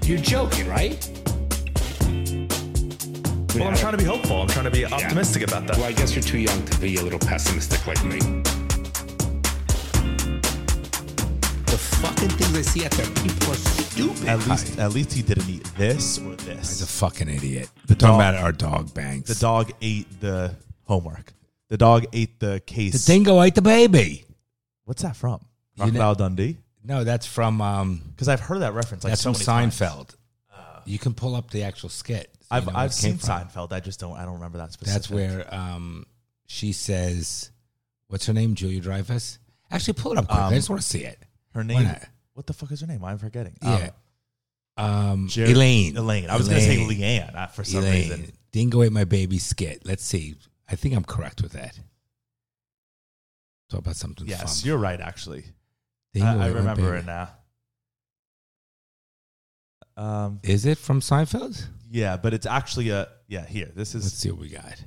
You're joking, right? Well, I'm trying to be hopeful. I'm trying to be optimistic about that. Well, I guess you're too young to be a little pessimistic like me. The fucking things I see out there, people are stupid. At least he didn't eat this or He's a this. fucking idiot. The Talking dog- about our dog bangs. The dog ate the homework. The dog ate the case. The dingo ate the baby. What's that from? You know- Crocodile Dundee? No, that's from Because I've heard that reference. Like that's so from many times. Seinfeld. You can pull up the actual skit. So you know where I've it came seen from. Seinfeld. I don't remember that specific. That's where she says, "What's her name?" Julia Dreyfus. Actually, pull it up quick. I just want to see it. her Why name. not? What the fuck is her name? I'm forgetting. Yeah. Jerry- Elaine. Elaine. I was going to say Leanne for some reason. Dingo ate my baby skit. Let's see. I think I'm correct with that. Talk about something Yes, fun. you're right. Actually, Dingo I ate my remember baby. it now. Is it from Seinfeld? Yeah, but it's actually here. This Let's is. see what we got.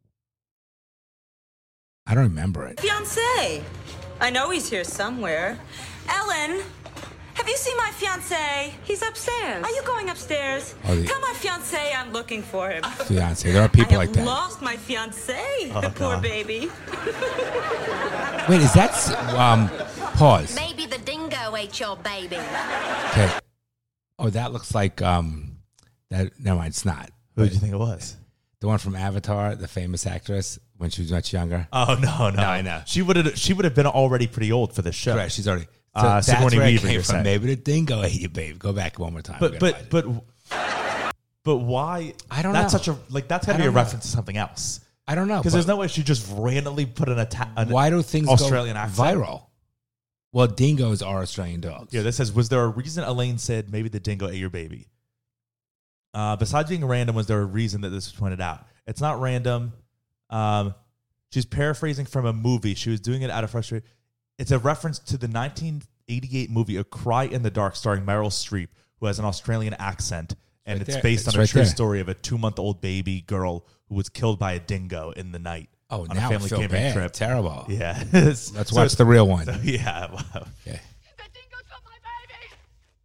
I don't remember it. Fiancé. I know he's here somewhere. Ellen, have you seen my fiancé? He's upstairs. Are you going upstairs? Oh, Tell my fiancé I'm looking for him. Fiance. There are people I like have that. lost my fiancé, the poor God. baby. Wait, is that pause? Maybe the dingo ate your baby. Okay. Oh, that looks like that. Never mind, it's not. Who did you think it was? The one from Avatar, the famous actress when she was much younger. Oh no, I know. She would have been already pretty old for this show. Correct. She's already. Sigourney that's where it Weaver, came you're from. saying. Maybe the dingo ate you, babe. Go back one more time. We gotta But find it. but why? I don't That's know. such a that's I got to be a don't know. reference to something else. I don't know Because there's no way she just randomly put an why do things Australian go accent? viral? Well, dingoes are Australian dogs. Yeah, this says, was there a reason Elaine said maybe the dingo ate your baby? Besides being random, was there a reason that this was pointed out? It's not random. She's paraphrasing from a movie. She was doing it out of frustration. It's a reference to the 1988 movie A Cry in the Dark starring Meryl Streep, who has an Australian accent. And Right it's there. based It's on a right true there. story of a 2-month-old baby girl who was killed by a dingo in the night. Oh, on now a family I feel camping bad. trip. Terrible. Yeah. Let's watch the real one. Yeah. Wow. Okay. The dingo took my baby.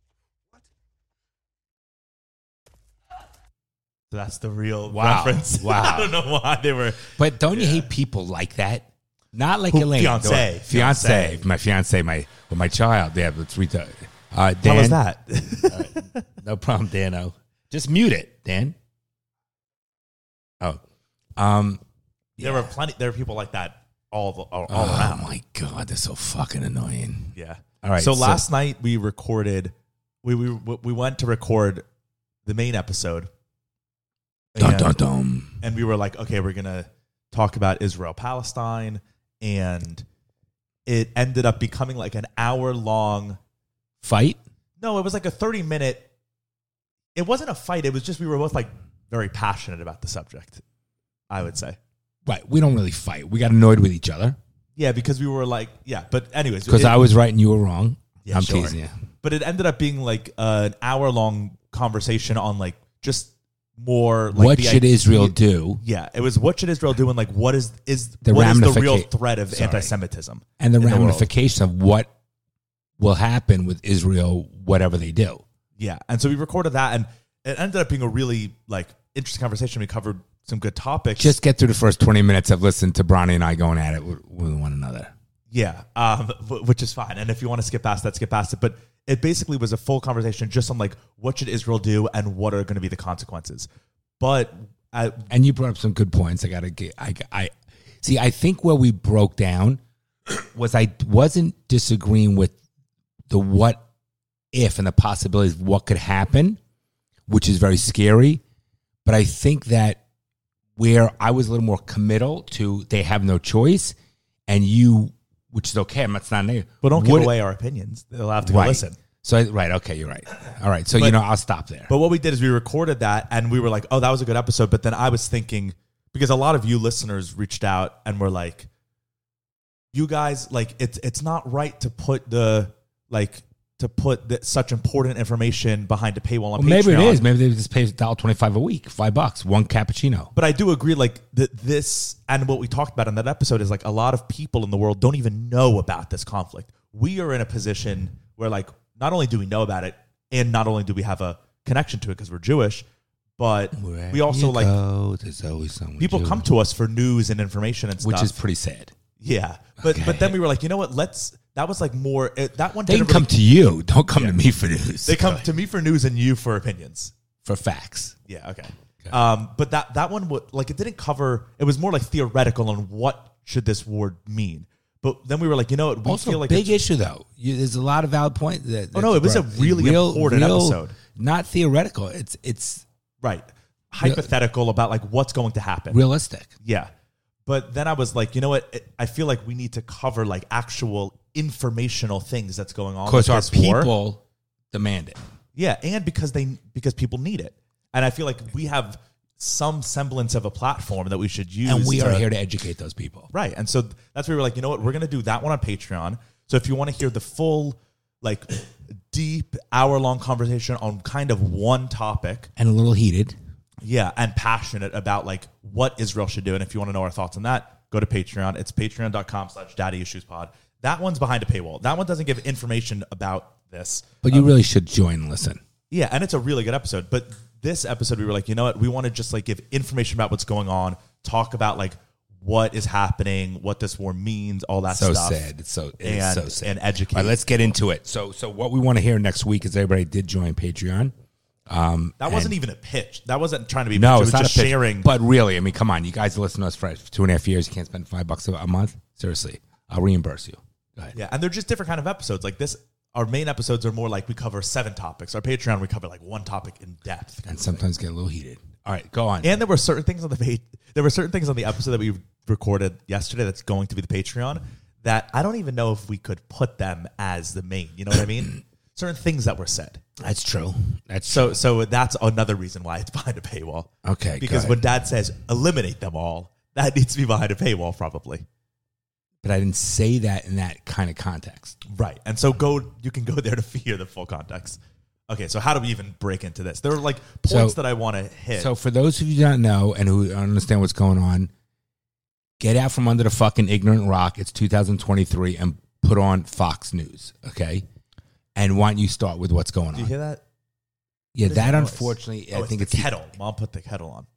So that's the real Wow. reference. Wow. I don't know why they were. But don't you hate people like that? Not like Who- Elaine. fiancé. Fiance. My fiance, my child. Yeah, let's read the. Dan, How was that? No problem, Dano. Just mute it, Dan. Oh. There were plenty. There are people like that all Oh around. my God, they're so fucking annoying. Yeah. All right, So, so- last night we recorded. We went to record the main episode. Dun, And- dun, dun. And we were like, okay, we're gonna talk about Israel Palestine, and it ended up becoming like an hour-long. Fight? No, it was like a 30-minute. It wasn't a fight. It was just we were both like very passionate about the subject, I would say. Right. We don't really fight. We got annoyed with each other Yeah, because we were like, yeah. But anyways, because I was right and you were wrong. Yeah, I'm sure. teasing you. But it ended up being like an hour-long conversation on like just more like What the should idea- Israel do? Yeah, it was what should Israel do and like what is The what is the real ramifica- threat of Sorry. anti-Semitism And the in world. ramification of what will happen with Israel, whatever they do. Yeah, and so we recorded that, and it ended up being a really like interesting conversation. We covered some good topics. Just get through the first 20 minutes of listening to Bronny and I going at it with one another. Yeah, which is fine. And if you want to skip past that, skip past it. But it basically was a full conversation just on like what should Israel do and what are going to be the consequences. But And you brought up some good points. I see. I think where we broke down was I wasn't disagreeing with the what if and the possibilities of what could happen, which is very scary. But I think that where I was a little more committal to they have no choice, and you, which is okay. I'm not negative. but don't give away our opinions. They'll have to go Right. listen. So okay, you're right. All right. So But- I'll stop there. But what we did is we recorded that and we were like, oh, that was a good episode. But then I was thinking, because a lot of you listeners reached out and were like, you guys, like, it's not right to put such important information behind a paywall on Well, maybe it Patreon. is. Maybe they just pay $1.25 a week, $5, one cappuccino. But I do agree, like, this and what we talked about in that episode is like a lot of people in the world don't even know about this conflict. We are in a position where, like, not only do we know about it, and not only do we have a connection to it because we're Jewish, but Wherever we also you like go, there's always someone people Jewish. come to us for news and information and stuff, which is pretty sad. yeah. But Okay. then we were like, you know what? That was like more. That one They can didn't come really, to you. Don't come to me for news. They come to me for news and you for opinions. for facts. Yeah. Okay. But that one would like it didn't cover. It was more like theoretical on what should this word mean. But then we were like, you know what? We Also, feel like big issue though. There's a lot of valid points. no, it was a really important episode. Not theoretical. It's right, hypothetical about like what's going to happen. realistic. Yeah. But then I was like, you know what? I feel like we need to cover like actual informational things that's going on. Because with our this war. people demand it. Yeah, and because people need it. And I feel like we have some semblance of a platform that we should use. And we are here to educate those people. Right. And so that's where we were like, you know what? We're going to do that one on Patreon. So if you want to hear the full, like, deep hour-long conversation on kind of one topic. And a little heated. Yeah, and passionate about, like, what Israel should do. And if you want to know our thoughts on that, go to Patreon. It's patreon.com/daddyissuespod. That one's behind a paywall. That one doesn't give information about this. But you really should join and listen. Yeah, and it's a really good episode. But this episode, we were like, you know what? We want to just like give information about what's going on, talk about like what is happening, what this war means, all that So stuff. sad. It's so sad. And educate. All right, let's get into it. So what we want to hear next week is everybody did join Patreon. That wasn't even a pitch. That wasn't trying to be. No, pitch. It it's was not just a pitch. sharing. But really, I mean, come on, you guys listen to us for 2.5 years. You can't spend $5 a month. Seriously, I'll reimburse you. Go ahead. Yeah, and they're just different kind of episodes. Like this, our main episodes are more like we cover 7 topics. Our Patreon, we cover like one topic in depth. And sometimes get a little heated. All right, go on. And there were certain things on the episode that we recorded yesterday that's going to be the Patreon that I don't even know if we could put them as the main. You know what I mean? Certain things that were said. That's true. That's So that's another reason why it's behind a paywall. Okay, Because good. when Dad says eliminate them all, that needs to be behind a paywall probably. But I didn't say that in that kind of context. Right. And so you can go there to hear the full context. Okay, so how do we even break into this? There are like points that I want to hit. So for those of you who don't know and who don't understand what's going on, get out from under the fucking ignorant rock. It's 2023 and put on Fox News, okay? And why don't you start with what's going on? Do you hear that? Yeah, What is that noise? unfortunately, Oh, I think it's it's the kettle. Mom put the kettle on.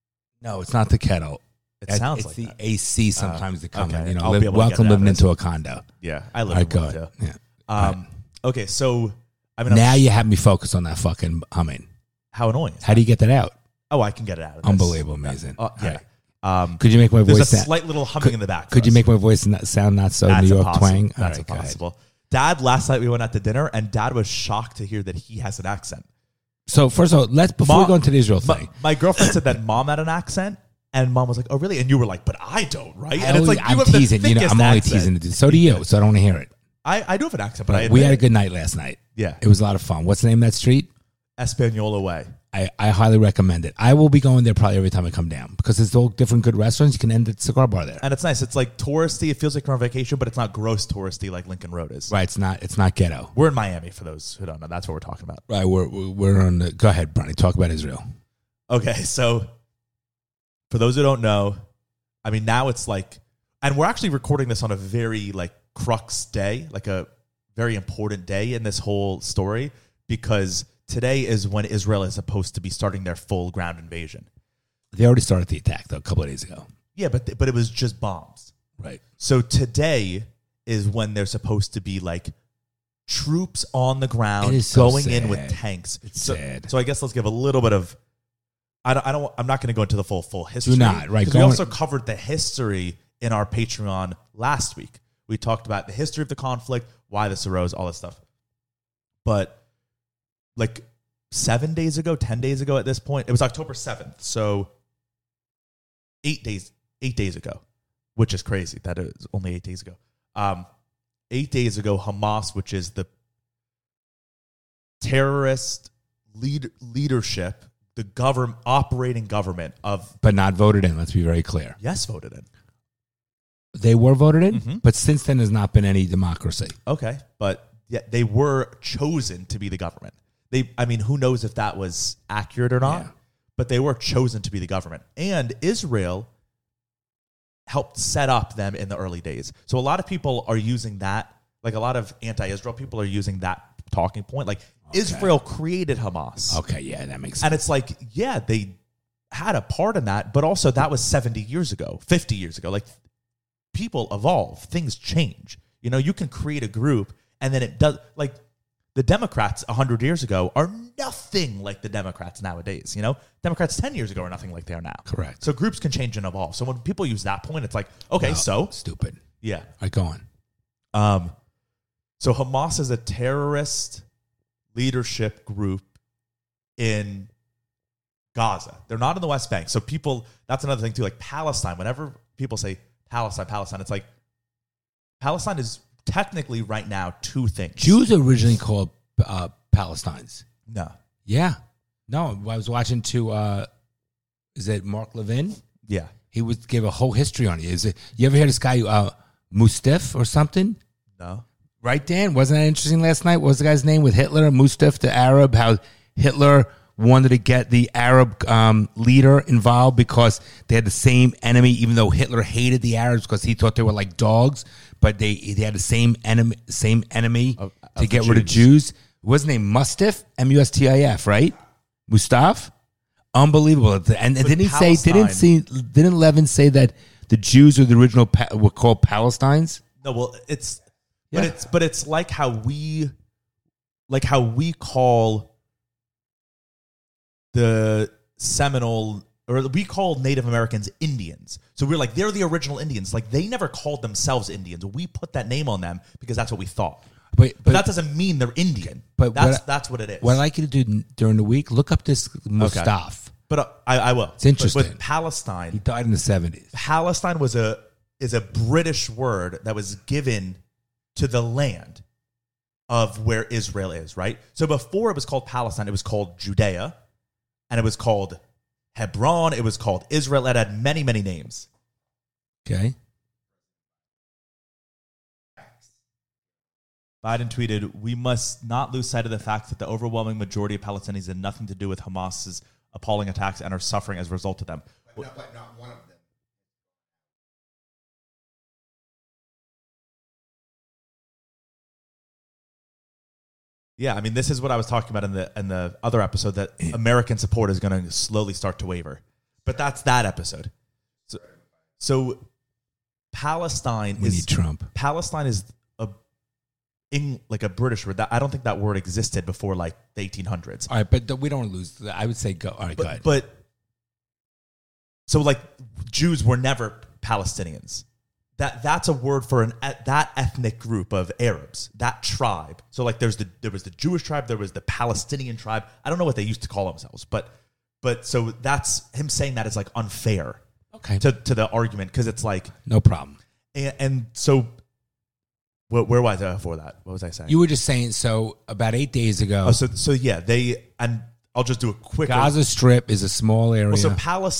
No, it's not the kettle. It sounds it's like the that. AC sometimes that come in. okay. You know, I'll be able to welcome get that living out. into a condo. Yeah, I live All right, in go one ahead. too. Yeah. Okay, so I mean, Now you have me focused on that fucking humming. how annoying is How do you get that out? Oh, I can get it out of this. Unbelievable, amazing. Yeah. Could you make my There's voice a sound? slight little humming in the back. Could for you us. make my voice sound not so That's New York impossible. twang? All That's right, go ahead. impossible. Dad, last night we went out to dinner, and Dad was shocked to hear that he has an accent. So first of all, before we go into the Israel thing, My girlfriend said that Mom had an accent, and Mom was like, "Oh, really?" And you were like, "But I don't, right?" And it's like I'm you have teasing. the You know, thickest I'm only accent. teasing. So do you. So I don't want to hear it. I do have an accent, but I We had a admit good night last night. Yeah. It was a lot of fun. What's the name of that street? Espanola Way. I highly recommend it. I will be going there probably every time I come down because there's all different good restaurants. You can end at the cigar bar there. And it's nice. It's like touristy. It feels like you're on vacation, but it's not gross touristy like Lincoln Road is. Right. It's not ghetto. We're in Miami for those who don't know. That's what we're talking about. Right. We're on the. Go ahead, Bronny. Talk about Israel. Okay, so for those who don't know, I mean, now it's like, and we're actually recording this on a very like crux day, like a very important day in this whole story, because today is when Israel is supposed to be starting their full ground invasion. They already started the attack though a couple of days ago. Yeah, but it was just bombs. Right. So today is when they're supposed to be like troops on the ground It is so going in sad. with tanks. It's so, sad. So I guess let's give a little bit of. I'm not going to go into the full history. not, right, Because we go also on. covered the history in our Patreon last week. We talked about the history of the conflict, why this arose, all this stuff. But like 7 days ago, 10 days ago at this point, it was October 7th. So 8 days ago, which is crazy. That is only 8 days ago. 8 days ago, Hamas, which is the terrorist leadership, the operating government of, But not voted in. Let's be very clear. yes, voted in. They were voted in, Mhm. but since then has not been any democracy. Okay, but yeah, they were chosen to be the government. I mean, who knows if that was accurate or not? Yeah. But they were chosen to be the government, and Israel helped set up them in the early days. So a lot of people are using that, like a lot of anti-Israel people are using that talking point, like Israel created Hamas. Okay, yeah, that makes sense. And it's like, yeah, they had a part in that, but also that was 70 years ago, 50 years ago. Like, people evolve, things change. You know, you can create a group and then it does, like, the Democrats 100 years ago are nothing like the Democrats nowadays. You know, Democrats 10 years ago are nothing like they are now. Correct. So groups can change and evolve. So when people use that point, it's like, okay, so stupid. yeah. All right, go on. So Hamas is a terrorist leadership group in Gaza. They're not in the West Bank. So people, that's another thing too. Like Palestine, whenever people say Palestine, it's like Palestine is technically right now two things. Jews are originally called Palestines. No. Yeah. No, I was watching is it Mark Levin? Yeah. He gave a whole history on it. You ever hear this guy, Mustaf or something? No. Right, Dan? Wasn't that interesting last night? What was the guy's name with Hitler? Mustaf, the Arab, how Hitler wanted to get the Arab leader involved because they had the same enemy, even though Hitler hated the Arabs because he thought they were like dogs, but they had the same enemy to get rid of Jews. Wasn't named Mustaf? Mustif, right? Mustaf? Unbelievable. And didn't he say, didn't Levin say that the Jews were the original, were called Palestines? No, well, but it's like how we call the Seminole, or we call Native Americans Indians. So we're like, they're the original Indians. Like, they never called themselves Indians. We put that name on them because that's what we thought. But that doesn't mean they're Indian. But that's what it is. What I'd like you to do during the week, look up this Mustaf. Okay. But I will. It's interesting. But with Palestine, he died in the 70s. Palestine is a British word that was given to the land of where Israel is, right? So before it was called Palestine, it was called Judea, and it was called Hebron, it was called Israel. It had many, many names. Okay. Biden tweeted, "We must not lose sight of the fact that the overwhelming majority of Palestinians had nothing to do with Hamas's appalling attacks and are suffering as a result of them." But not one of them. Yeah, I mean, this is what I was talking about in the other episode, that American support is going to slowly start to waver. But that's that episode. So Palestine We need Trump. Palestine is like a British word. I don't think that word existed before like the 1800s. All right, but we don't lose. I would say go. All right, go ahead. But so like Jews were never Palestinians. That's a word for that ethnic group of Arabs, that tribe. So like there was the Jewish tribe, there was the Palestinian tribe. I don't know what they used to call themselves, but so that's him saying that is like unfair. Okay. To the argument, because it's like no problem. And so where was I before that? What was I saying? You were just saying, so about 8 days ago. Oh, so yeah, and I'll just do a quick. Gaza Strip is a small area. Well, so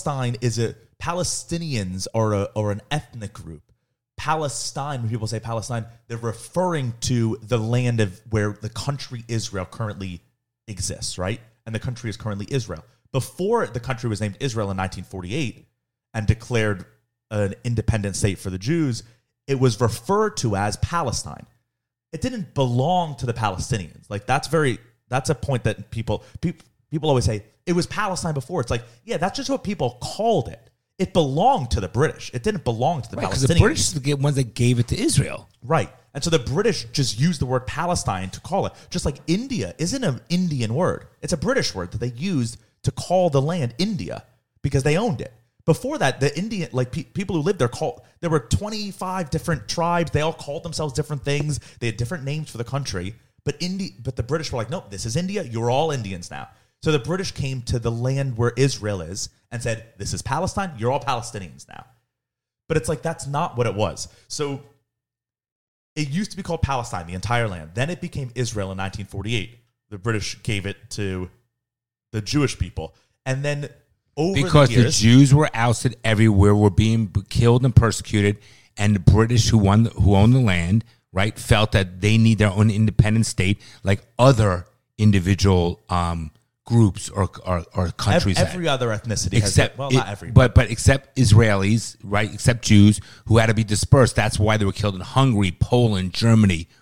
Palestinians are an ethnic group. Palestine, when people say Palestine, they're referring to the land of where the country Israel currently exists, right? And the country is currently Israel. Before the country was named Israel in 1948 and declared an independent state for the Jews, it was referred to as Palestine. It didn't belong to the Palestinians. Like that's a point that people always say, it was Palestine before. It's like, yeah, that's just what people called it. It belonged to the British. It didn't belong to the Palestinians. Because the British are the ones that gave it to Israel. Right. And so the British just used the word Palestine to call it. Just like India isn't an Indian word. It's a British word that they used to call the land India because they owned it. Before that, the Indian, like people who lived there, there were 25 different tribes. They all called themselves different things. They had different names for the country. But the British were like, nope, this is India. You're all Indians now. So the British came to the land where Israel is and said, this is Palestine. You're all Palestinians now. But it's like, that's not what it was. So it used to be called Palestine, the entire land. Then it became Israel in 1948. The British gave it to the Jewish people. And then because the Jews were ousted everywhere, were being killed and persecuted, and the British who owned the land, right, felt that they need their own independent state like other individual groups or countries. Every other ethnicity except, not every. But except Israelis, right, except Jews who had to be dispersed. That's why they were killed in Hungary, Poland, Germany,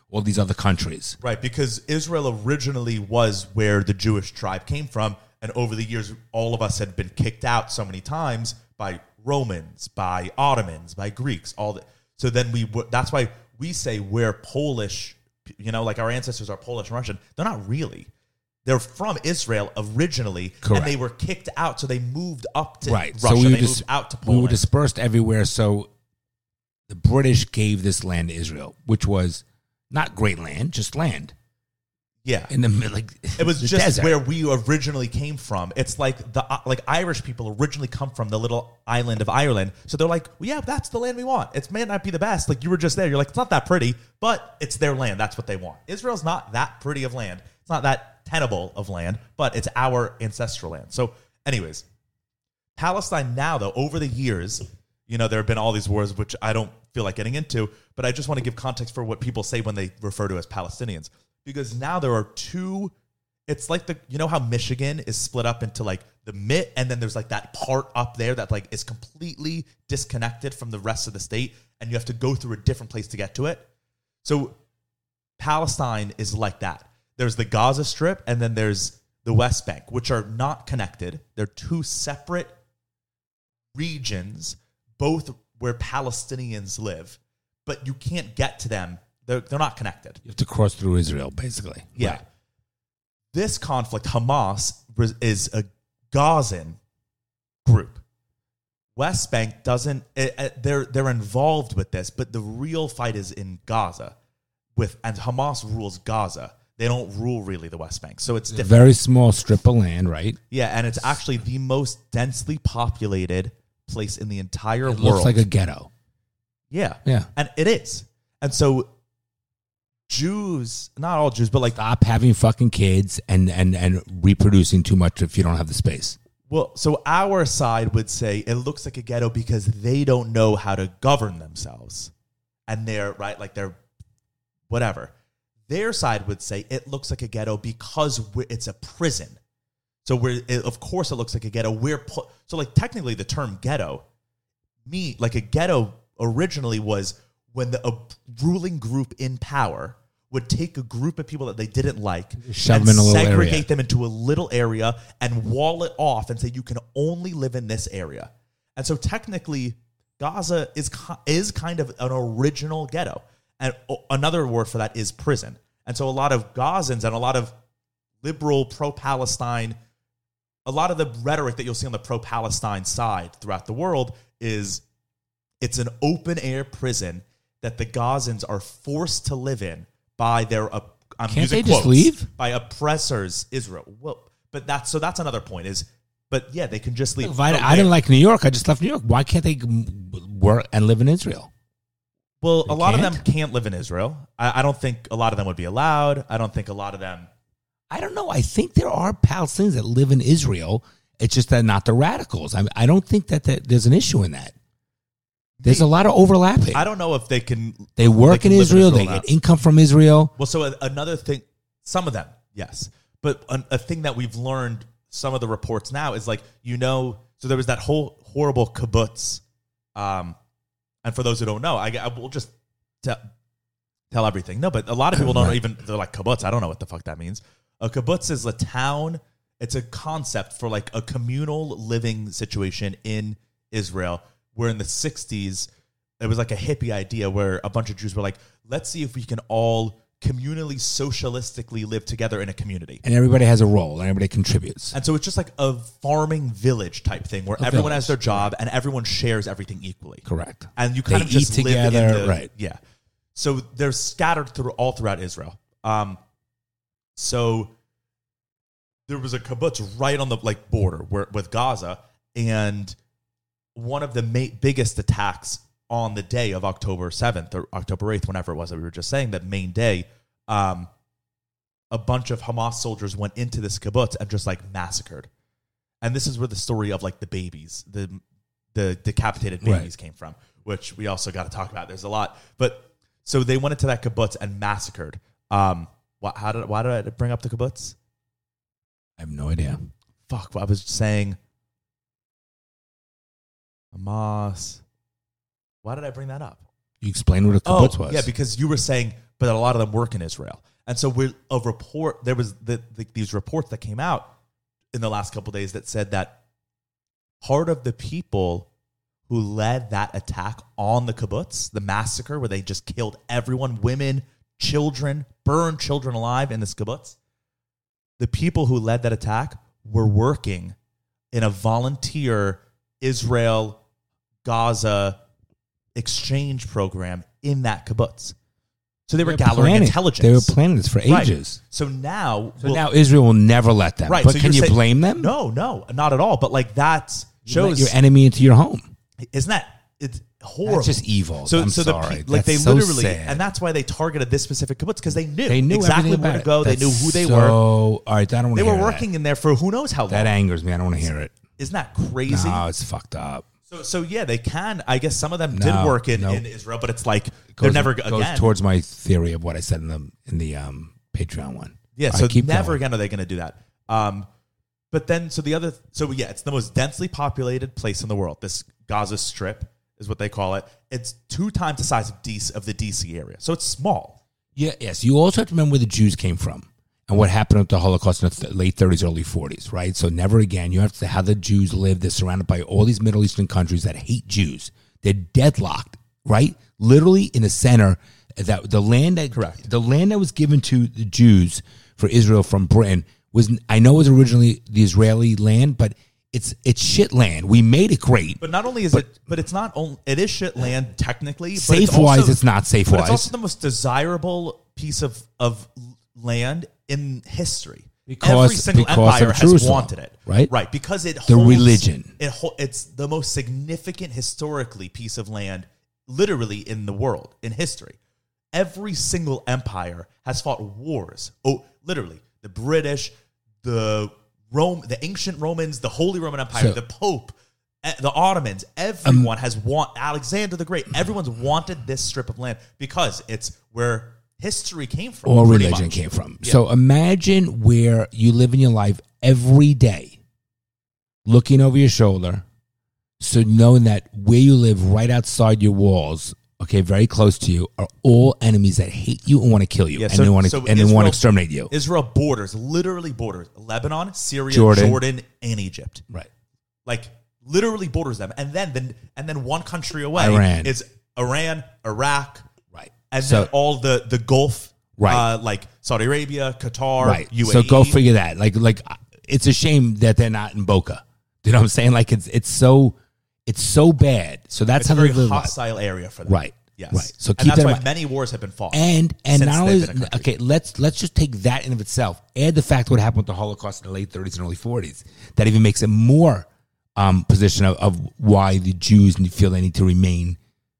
all these other countries. Right, because Israel originally was where the Jewish tribe came from, and over the years, all of us had been kicked out so many times by Romans, by Ottomans, by Greeks. So then that's why we say we're Polish. Like our ancestors are Polish and Russian. They're not really. They're from Israel originally, Correct. and they were kicked out, so they moved up to Right. Russia. So They moved out to Poland. we were dispersed everywhere. So the British gave this land to Israel, which was not great land, just land. Yeah. In the middle, like It was the just desert. where we originally came from. It's like Irish people originally come from the little island of Ireland. So they're like, well, yeah, that's the land we want. It may not be the best. Like you were just there. You're like, it's not that pretty, but it's their land. That's what they want. Israel's not that pretty of land. It's not that tenable of land, but it's our ancestral land. So anyways, Palestine now, though, over the years, there have been all these wars, which I don't feel like getting into, but I just want to give context for what people say when they refer to as Palestinians. Because now there are two, it's like how Michigan is split up into like the Mitt, and then there's like that part up there that like is completely disconnected from the rest of the state, and you have to go through a different place to get to it. So Palestine is like that. There's the Gaza Strip, and then there's the West Bank, which are not connected. They're two separate regions, both where Palestinians live, but you can't get to them. They're not connected. You have to cross through Israel, basically. Yeah. Right. This conflict, Hamas, is a Gazan group. West Bank doesn't. They're involved with this, but the real fight is in Gaza, and Hamas rules Gaza. They don't rule really the West Bank, so it's different. Very small strip of land, right? Yeah, and it's actually the most densely populated place in the entire world. Looks like a ghetto. Yeah, Yeah. and it is. And so Jews, not all Jews, but like Stop having fucking kids and reproducing too much if you don't have the space. Well, so our side would say it looks like a ghetto because they don't know how to govern themselves. And they're, right, like they're whatever. Their side would say it looks like a ghetto because it's a prison. So of course it looks like a ghetto. So like technically the term ghetto, like a ghetto originally was when a ruling group in power would take a group of people that they didn't like Shove and them in a little segregate area. them into a little area and wall it off and say you can only live in this area. And so technically Gaza is kind of an original ghetto. And another word for that is prison. And so a lot of Gazans and a lot of liberal pro-Palestine, a lot of the rhetoric that you'll see on the pro-Palestine side throughout the world is it's an open-air prison that the Gazans are forced to live in by their, I'm Can't using they just quotes, leave? by oppressors, Israel. Well, but that's another point but yeah, they can just leave. If I didn't like New York, I just left New York. Why can't they work and live in Israel? Well, They a lot of can't? them can't live in Israel. I don't think a lot of them would be allowed. I don't think a lot of them. I don't know. I think there are Palestinians that live in Israel. It's just that not the radicals. I don't think that there's an issue in that. There's a lot of overlapping. I don't know if they can. They work can in live Israel. They now. get income from Israel. Well, so another thing, some of them, yes. But a thing that we've learned, some of the reports now is like, so there was that whole horrible kibbutz. And for those who don't know, I will just tell everything. No, but a lot of people don't even, they're like, kibbutz, I don't know what the fuck that means. A kibbutz is a town. It's a concept for like a communal living situation in Israel, where in the 60s, it was like a hippie idea where a bunch of Jews were like, let's see if we can all communally, socialistically live together in a community. And everybody has a role and everybody contributes. And so it's just like a farming village type thing where everyone has their job and everyone shares everything equally. Correct. And you kind They of just eat live together, in right. Yeah. So they're scattered all throughout Israel. So there was a kibbutz right on the border with Gaza, and one of the biggest attacks on the day of October 7th or October 8th, whenever it was that we were just saying, that main day, a bunch of Hamas soldiers went into this kibbutz and just massacred. And this is where the story of the babies, the decapitated babies came from, which we also got to talk about. There's a lot. But so they went into that kibbutz and massacred. Why did I bring up the kibbutz? I have no idea. Fuck, I was saying Hamas. Why did I bring that up? You explain what a kibbutz was. Yeah, because you were saying but a lot of them work in Israel. And so there was these reports that came out in the last couple of days that said that part of the people who led that attack on the kibbutz, the massacre where they just killed everyone, women, children, burned children alive in this kibbutz, the people who led that attack were working in a volunteer Israel, Gaza exchange program in that kibbutz. So they were gathering intelligence. They were planning this for ages. Right. So now Israel will never let them. Right. But so can you blame them? No, not at all. But like that shows your enemy into your home. Isn't that it's horrible? That's just evil. I'm sorry. They so literally, sad. And that's why they targeted this specific kibbutz because they knew everything exactly where about to it. go. They knew who they were. All right, I don't want They to hear were working in there for who knows how long. That angers me. I don't want to hear it. Isn't that crazy? No, it's fucked up. So yeah, they can. I guess some of them did work in Israel, but it's like they're never again. Goes towards my theory of what I said in the Patreon one. Yeah, so never again are they going to do that. But then it's the most densely populated place in the world. This Gaza Strip is what they call it. It's 2 times the size of the DC area, so it's small. Yeah, yes. You also have to remember where the Jews came from and what happened with the Holocaust in the late 30s, early 40s, right? So never again. You have to how the Jews live. They're surrounded by all these Middle Eastern countries that hate Jews. They're deadlocked, right? Literally in the center. The land that was given to the Jews for Israel from Britain was originally the Israeli land, but it's shit land. We made it great. But not only is it is shit land technically. Safe-wise, it's not safe-wise. But it's also the most desirable piece of land in history. Every single empire has wanted it, right? Right, because it holds the religion. It's the most significant historically piece of land, literally in the world in history. Every single empire has fought wars. Oh, literally, the British, the ancient Romans, the Holy Roman Empire, the Pope, the Ottomans. Everyone has Alexander the Great. Everyone's wanted this strip of land because it's where history came from. Or religion came from. Yeah. So imagine where you live in your life every day, looking over your shoulder, so knowing that where you live right outside your walls, okay, very close to you, are all enemies that hate you and want to kill you, and they want to exterminate you. Israel literally borders Lebanon, Syria, Jordan, and Egypt. Right. Like literally borders them. And then one country away is Iran, Iraq, and then all the Gulf, right? Like Saudi Arabia, Qatar, right? UAE. So go figure that. Like it's a shame that they're not in Boca. You know what I'm saying? Like it's so bad. So that's it's how a very they live. Hostile area for them, right? Yes, right. So keep that's why many wars have been fought. And not only let's just take that in of itself. Add the fact what happened with the Holocaust in the late 30s and early 40s. That even makes it more position of why the Jews feel they need to remain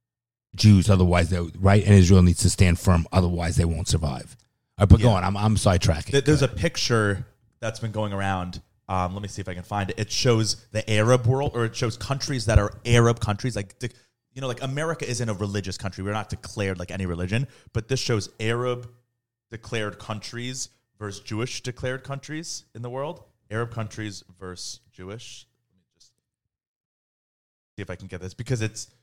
Jews, otherwise they right, and Israel needs to stand firm, otherwise they won't survive. All right, but go on. I'm sidetracking. There's a picture that's been going around. Let me see if I can find it. It shows the Arab world, or it shows countries that are Arab countries. Like like America isn't a religious country. We're not declared like any religion, but this shows Arab declared countries versus Jewish declared countries in the world. Arab countries versus Jewish. Let me just see if I can get this because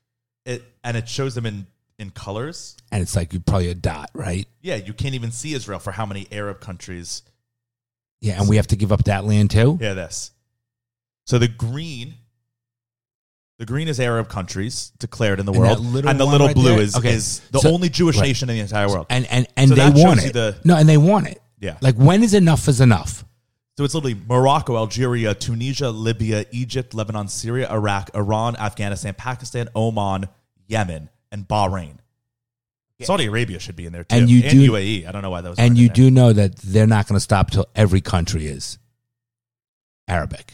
it shows them in colors. And it's like probably a dot, right? Yeah, you can't even see Israel for how many Arab countries. Yeah, and we have to give up that land too? Yeah, this. So the green is Arab countries declared in the world. And the little blue is the only Jewish nation in the entire world. And so they want it. And they want it. Yeah. Like when is enough is enough? So it's literally Morocco, Algeria, Tunisia, Libya, Egypt, Lebanon, Syria, Iraq, Iran, Afghanistan, Pakistan, Oman, Yemen, and Bahrain. Yeah. Saudi Arabia should be in there too. And UAE. I don't know why those. And you do know that they're not going to stop till every country is Arabic.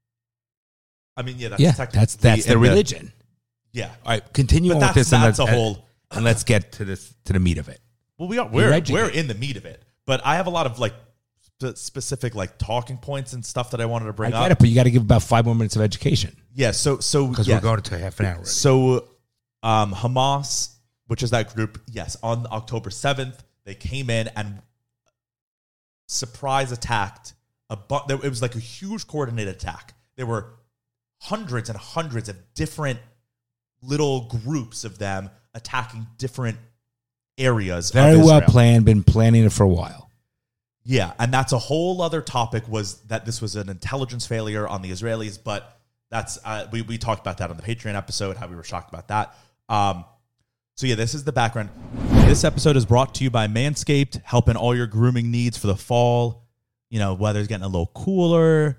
I mean, that's that's their religion. Yeah. All right, continue on with this. And let's get to the meat of it. Well, we're in the meat of it, but I have a lot of like specific like talking points and stuff that I wanted to bring up. I get it, but you got to give about 5 more minutes of education. Yeah, so because we're going to half an hour already. So Hamas, which is that group, yes, on October 7th, they came in and surprise attacked. It was like a huge coordinated attack. There were hundreds and hundreds of different little groups of them attacking different areas. Very of well Israel. planned. Been planning it for a while. Yeah, and that's a whole other topic, was that this was an intelligence failure on the Israelis, but that's we talked about that on the Patreon episode, how we were shocked about that. So yeah, this is the background. This episode is brought to you by Manscaped, helping all your grooming needs for the fall. You know, weather's getting a little cooler,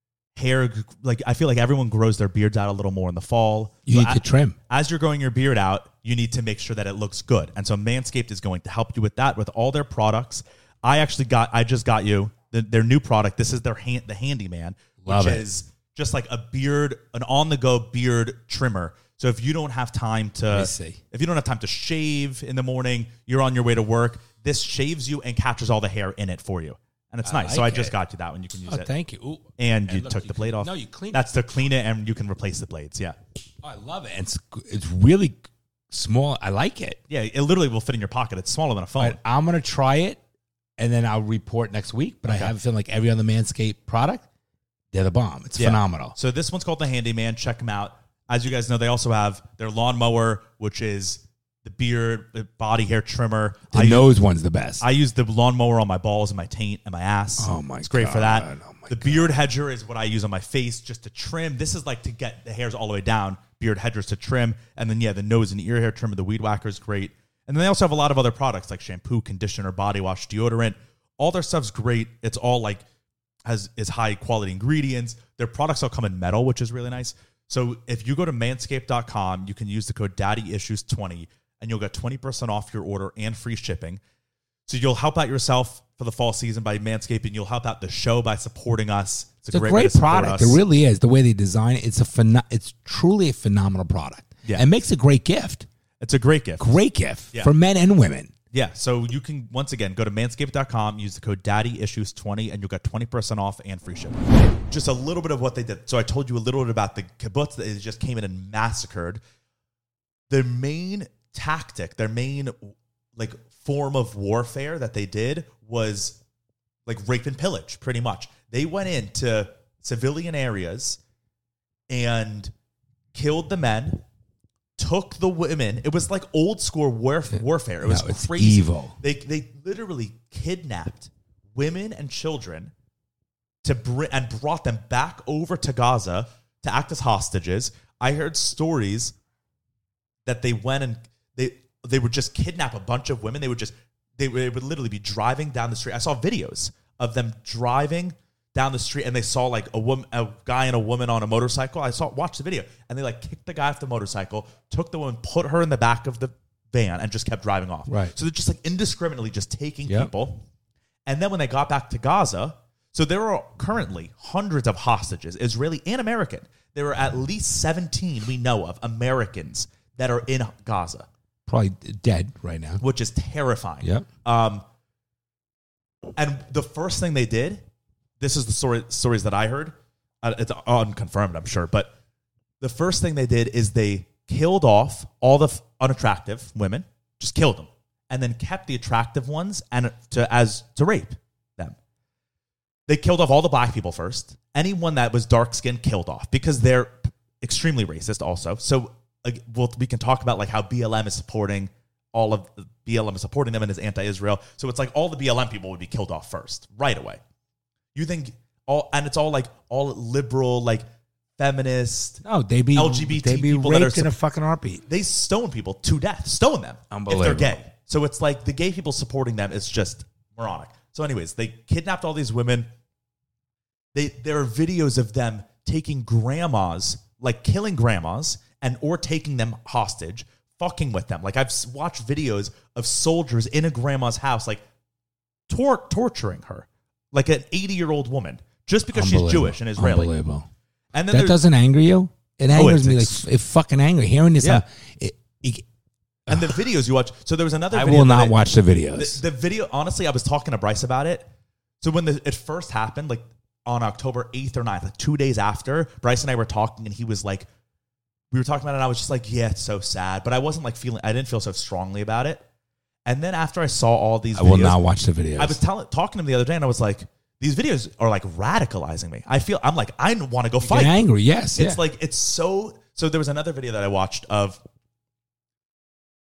hair, like I feel like everyone grows their beards out a little more in the fall. You need to trim. As you're growing your beard out, you need to make sure that it looks good. And so Manscaped is going to help you with that, with all their products. I just got you their new product. This is the Handyman, Love which it. is just like an on-the-go beard trimmer. So if you don't have time to, if you don't have time to shave in the morning, you're on your way to work, this shaves you and captures all the hair in it for you. And it's nice. like So I just it. got you that one. You can use it. Thank you. Ooh. And you look, took the blade off. No, you clean it. That's to clean it, and you can replace the blades. Yeah. Oh, I love it. It's really small. I like it. Yeah, it literally will fit in your pocket. It's smaller than a phone. But I'm going to try it, and then I'll report next week. But I have a feeling like every other Manscaped product, they're the bomb. It's phenomenal. So this one's called the Handyman. Check them out. As you guys know, they also have their lawnmower, which is the beard, the body hair trimmer. The nose one's the best. I use the lawnmower on my balls and my taint and my ass. Oh, my It's great for God. that. Oh, my the beard hedger is what I use on my face just to trim. This is like to get the hairs all the way down. Beard hedgers to trim. And then, the nose and ear hair trimmer, the weed whacker is great. And then they also have a lot of other products like shampoo, conditioner, body wash, deodorant. All their stuff's great. It's all like is high quality ingredients. Their products all come in metal, which is really nice. So if you go to manscaped.com, you can use the code DaddyIssues20 and you'll get 20% off your order and free shipping. So you'll help out yourself for the fall season by manscaping. You'll help out the show by supporting us. It's a way great to support product. us. It really is. The way they design it, it's truly a phenomenal product. Yeah. It makes a great gift. It's a great gift. Great gift Yeah. for men and women. Yeah, so you can, once again, go to manscaped.com, use the code DaddyIssues20, and you'll get 20% off and free shipping. Just a little bit of what they did. So I told you a little bit about the kibbutz that it just came in and massacred. Their main tactic, their main like form of warfare that they did was like rape and pillage, pretty much. They went into civilian areas and killed the men, took the women. It was like old school warfare. It was it's crazy. evil. They literally kidnapped women and children and brought them back over to Gaza to act as hostages. I heard stories that they went and they would just kidnap a bunch of women. They would literally be driving down the street. I saw videos of them driving down the street and they saw like a guy and a woman on a motorcycle. Watched the video, and they like kicked the guy off the motorcycle, took the woman, put her in the back of the van, and just kept driving off. Right. So they're just like indiscriminately just taking people. And then when they got back to Gaza, so there are currently hundreds of hostages, Israeli and American. There are at least 17 we know of Americans that are in Gaza, Probably dead right now. which is terrifying. Yep. And the first thing they did, this is the stories that I heard. It's unconfirmed, I'm sure. But the first thing they did is they killed off all the unattractive women, just killed them, and then kept the attractive ones to rape them. They killed off all the black people first. Anyone that was dark-skinned killed off because they're extremely racist also. So we can talk about like how BLM is supporting them and is anti-Israel. So it's like all the BLM people would be killed off first, right away. You think it's all liberal, like feminist. No, they be LGBT They be people that raped are in a fucking heartbeat. They stone people to death, stone them if Unbelievable. they're gay. So it's like the gay people supporting them is just moronic. So anyways, they kidnapped all these women. There are videos of them taking grandmas, like killing grandmas, or taking them hostage, fucking with them. Like I've watched videos of soldiers in a grandma's house, like torturing her, like an 80-year-old woman, just because she's Jewish and Israeli. Unbelievable. And then That doesn't anger you? It angers me. it's- Like it fucking angry. Hearing this, Yeah. And the videos you watch. So there was another I video will that not watch the videos. The video, honestly, I was talking to Bryce about it. So when it first happened, like on October 8th or 9th, like 2 days after, Bryce and I were talking, and he was like, we were talking about it, and I was just like, yeah, it's so sad. But I didn't feel so strongly about it. And then after I saw all these videos, I will not watch the videos. I was talking to him the other day, and I was like, these videos are like radicalizing me. I'm like, I want to go fight. Get angry, yes. It's like, it's so there was another video that I watched of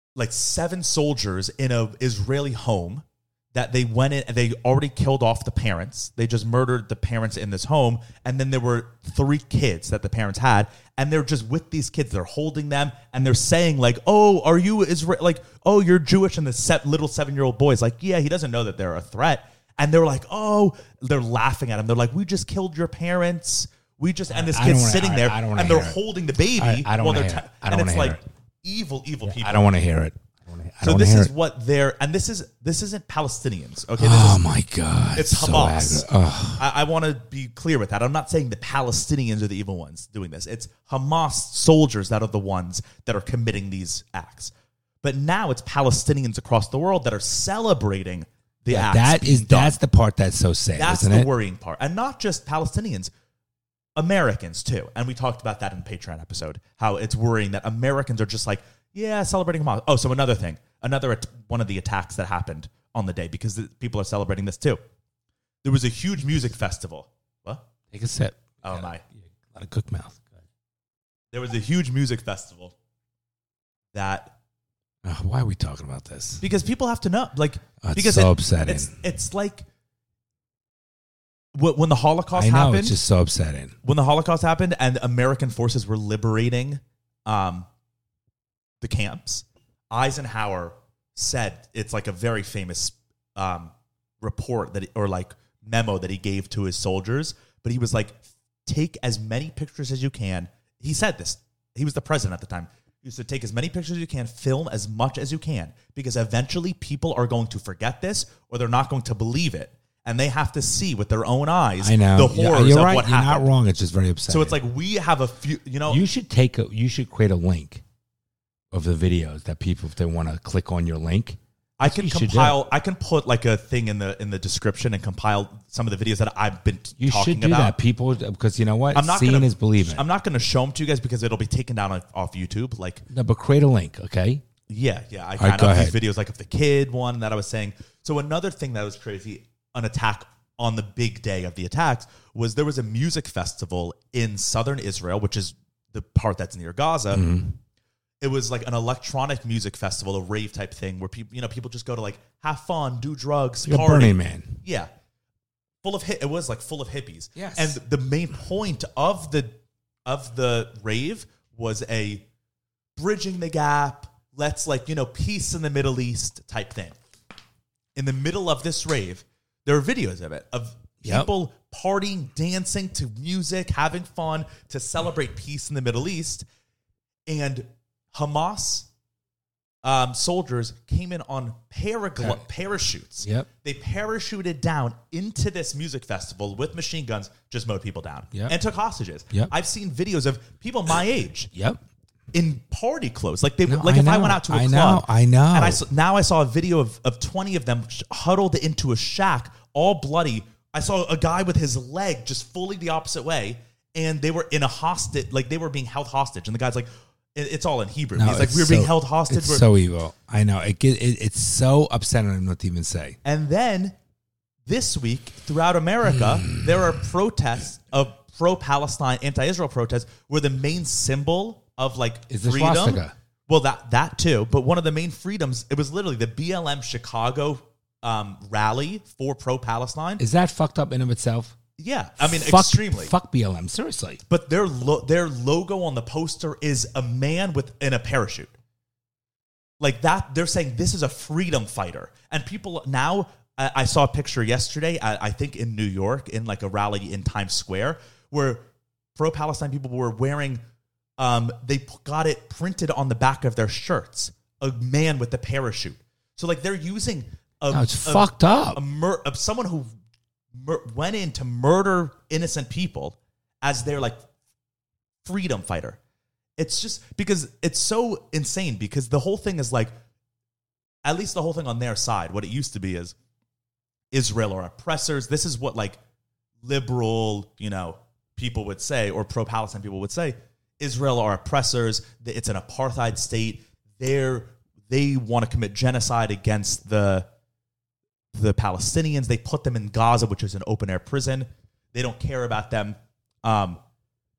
like 7 soldiers in a Israeli home that they went in and they already killed off the parents. They just murdered the parents in this home. And then there were 3 kids that the parents had. And they're just with these kids. They're holding them and they're saying like, oh, are you Israel? Like, oh, you're Jewish. And the little 7-year-old boy is like, yeah, he doesn't know that they're a threat. And they're like, oh, they're laughing at him. They're like, we just killed your parents. And this kid's sitting there and they're holding the baby. I don't want to hear it. And it's like evil people. I don't want to hear it. So this is what they're, and this isn't Palestinians. Okay. My God. It's Hamas. I want to be clear with that. I'm not saying the Palestinians are the evil ones doing this. It's Hamas soldiers that are the ones that are committing these acts. But now it's Palestinians across the world that are celebrating the acts. That's the part that's so sad. That's isn't the it? worrying part. And not just Palestinians, Americans too. And we talked about that in the Patreon episode, how it's worrying that Americans are just like, yeah, celebrating Hamas. Oh, so another thing. One of the attacks that happened on the day, because people are celebrating this too. There was a huge music festival. What? Take a sip. Oh, my. A lot of cook mouth. There was a huge music festival that... why are we talking about this? Because people have to know. Like, it's because so upsetting. It's like... When the Holocaust happened... happened... it's just so upsetting. When the Holocaust happened and American forces were liberating the camps... Eisenhower said, it's like a very famous report or like memo that he gave to his soldiers, but he was like, take as many pictures as you can. He said this. He was the president at the time. He said, take as many pictures as you can, film as much as you can, because eventually people are going to forget this or they're not going to believe it. And they have to see with their own eyes the horrors of what happened. You're not wrong. It's just very upsetting. So it's like we have a few, You should create a link of the videos that people, if they want to click on your link, I can put like a thing in the description and compile some of the videos that I've been talking about. You should do that, people, because you know what? Seeing is believing. I'm not going to show them to you guys because it'll be taken down off YouTube. No, but create a link, okay? Yeah. I kind of these videos like of the kid one that I was saying. So another thing that was crazy, an attack on the big day of the attacks, was there was a music festival in southern Israel, which is the part that's near Gaza. Mm-hmm. It was like an electronic music festival, a rave type thing where people just go to like have fun, do drugs, like party. A Burning Man. Yeah. It was like full of hippies. Yes. And the main point of the rave was a bridging the gap, let's peace in the Middle East type thing. In the middle of this rave, there are videos of it, of people partying, dancing to music, having fun to celebrate peace in the Middle East. And Hamas soldiers came in on parachutes. Yep. They parachuted down into this music festival with machine guns, just mowed people down, and took hostages. Yep. I've seen videos of people my age in party clothes. If I went out to a club. I know. And I saw a video of 20 of them huddled into a shack, all bloody. I saw a guy with his leg just fully the opposite way, and they were in a hostage, they were being held hostage. And the guy's like, it's all in Hebrew. No, he's like, we're being held hostage. It's so evil. I know. It's so upsetting. I don't know what to even say. And then this week, throughout America, there are protests of pro-Palestine, anti-Israel protests, where the main symbol of is the freedom. swastika. Well, that too. But one of the main freedoms, it was literally the BLM Chicago rally for pro-Palestine. Is that fucked up in of itself? Yeah, I mean, extremely. Fuck BLM, seriously. But their logo on the poster is a man in a parachute. Like that, they're saying this is a freedom fighter. And people now, I saw a picture yesterday, I think in New York, in a rally in Times Square, where pro-Palestine people were wearing, they got it printed on the back of their shirts, a man with a parachute. So they're using fucked up. Of someone who went in to murder innocent people as their freedom fighter. It's just because it's so insane, because the whole thing is at least the whole thing on their side, what it used to be is Israel are oppressors. This is what liberal, people would say, or pro-Palestine people would say. Israel are oppressors. It's an apartheid state. They want to commit genocide against the Palestinians. They put them in Gaza, which is an open-air prison. They don't care about them.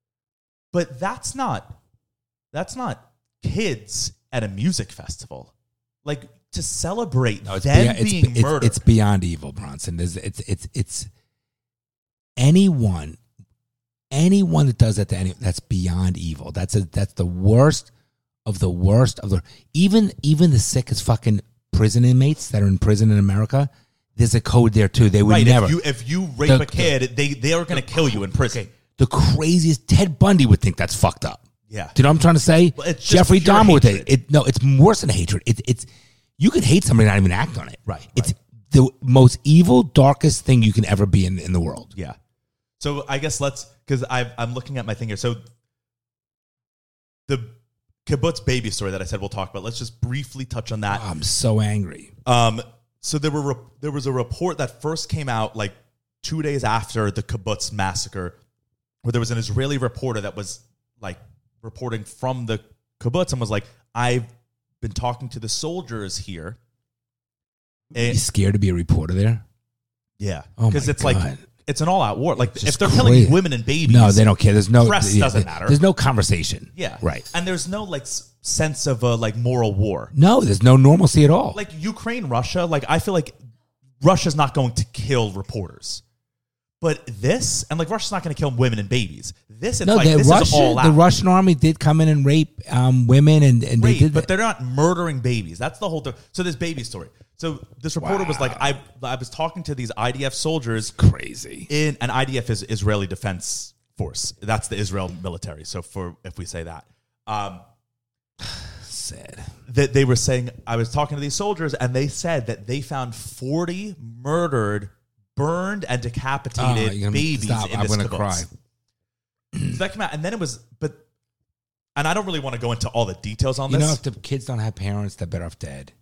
But that's not kids at a music festival. like to celebrate No, them being murdered. It's beyond evil, Bronson. It's anyone that does that to anyone, that's beyond evil. That's the worst of the worst of the. Even the sickest fucking prison inmates that are in prison in America, there's a code there too. They would right. never. If you rape a kid, they are going to kill you in prison. Okay, the craziest Ted Bundy would think that's fucked up. Yeah. Do you know what I'm trying to say? Well, it's just Jeffrey pure Dahmer would hatred. think no, it's worse than hatred. It's you could hate somebody and not even act on it. Right, It's the most evil, darkest thing you can ever be in the world. Yeah. So I guess because I'm looking at my thing here. So the kibbutz baby story that I said we'll talk about. Let's just briefly touch on that. Oh, I'm so angry. So there was a report that first came out like 2 days after the kibbutz massacre, where there was an Israeli reporter that was like reporting from the kibbutz and was like, I've been talking to the soldiers here. You scared to be a reporter there? Yeah. Oh, Because my it's like, God. it's an all-out war. Like, It's if just they're crazy. killing women and babies. No, they don't care. There's no Press doesn't matter. There's no conversation. Yeah. Right. And there's no, like, sense of a, like, moral war. No, there's no normalcy at all. Like, Ukraine, Russia, like, I feel like Russia's not going to kill reporters. But this, and, like, Russia's not going to kill women and babies. This, it's no, like, this is all out. the Russian army did come in and rape women, and they Rape, did but they're not murdering babies. That's the whole thing. So this baby story. So this reporter was like, I was talking to these IDF soldiers. crazy. And IDF is Israeli Defense Force. That's the Israel military. So if we say that. Sad. That they were saying, I was talking to these soldiers, and they said that they found 40 murdered, burned, and decapitated babies in I'm this going to kibbutz. cry. So that came out, and then it was, and I don't really want to go into all the details on You this. know, if the kids don't have parents, they're better off dead.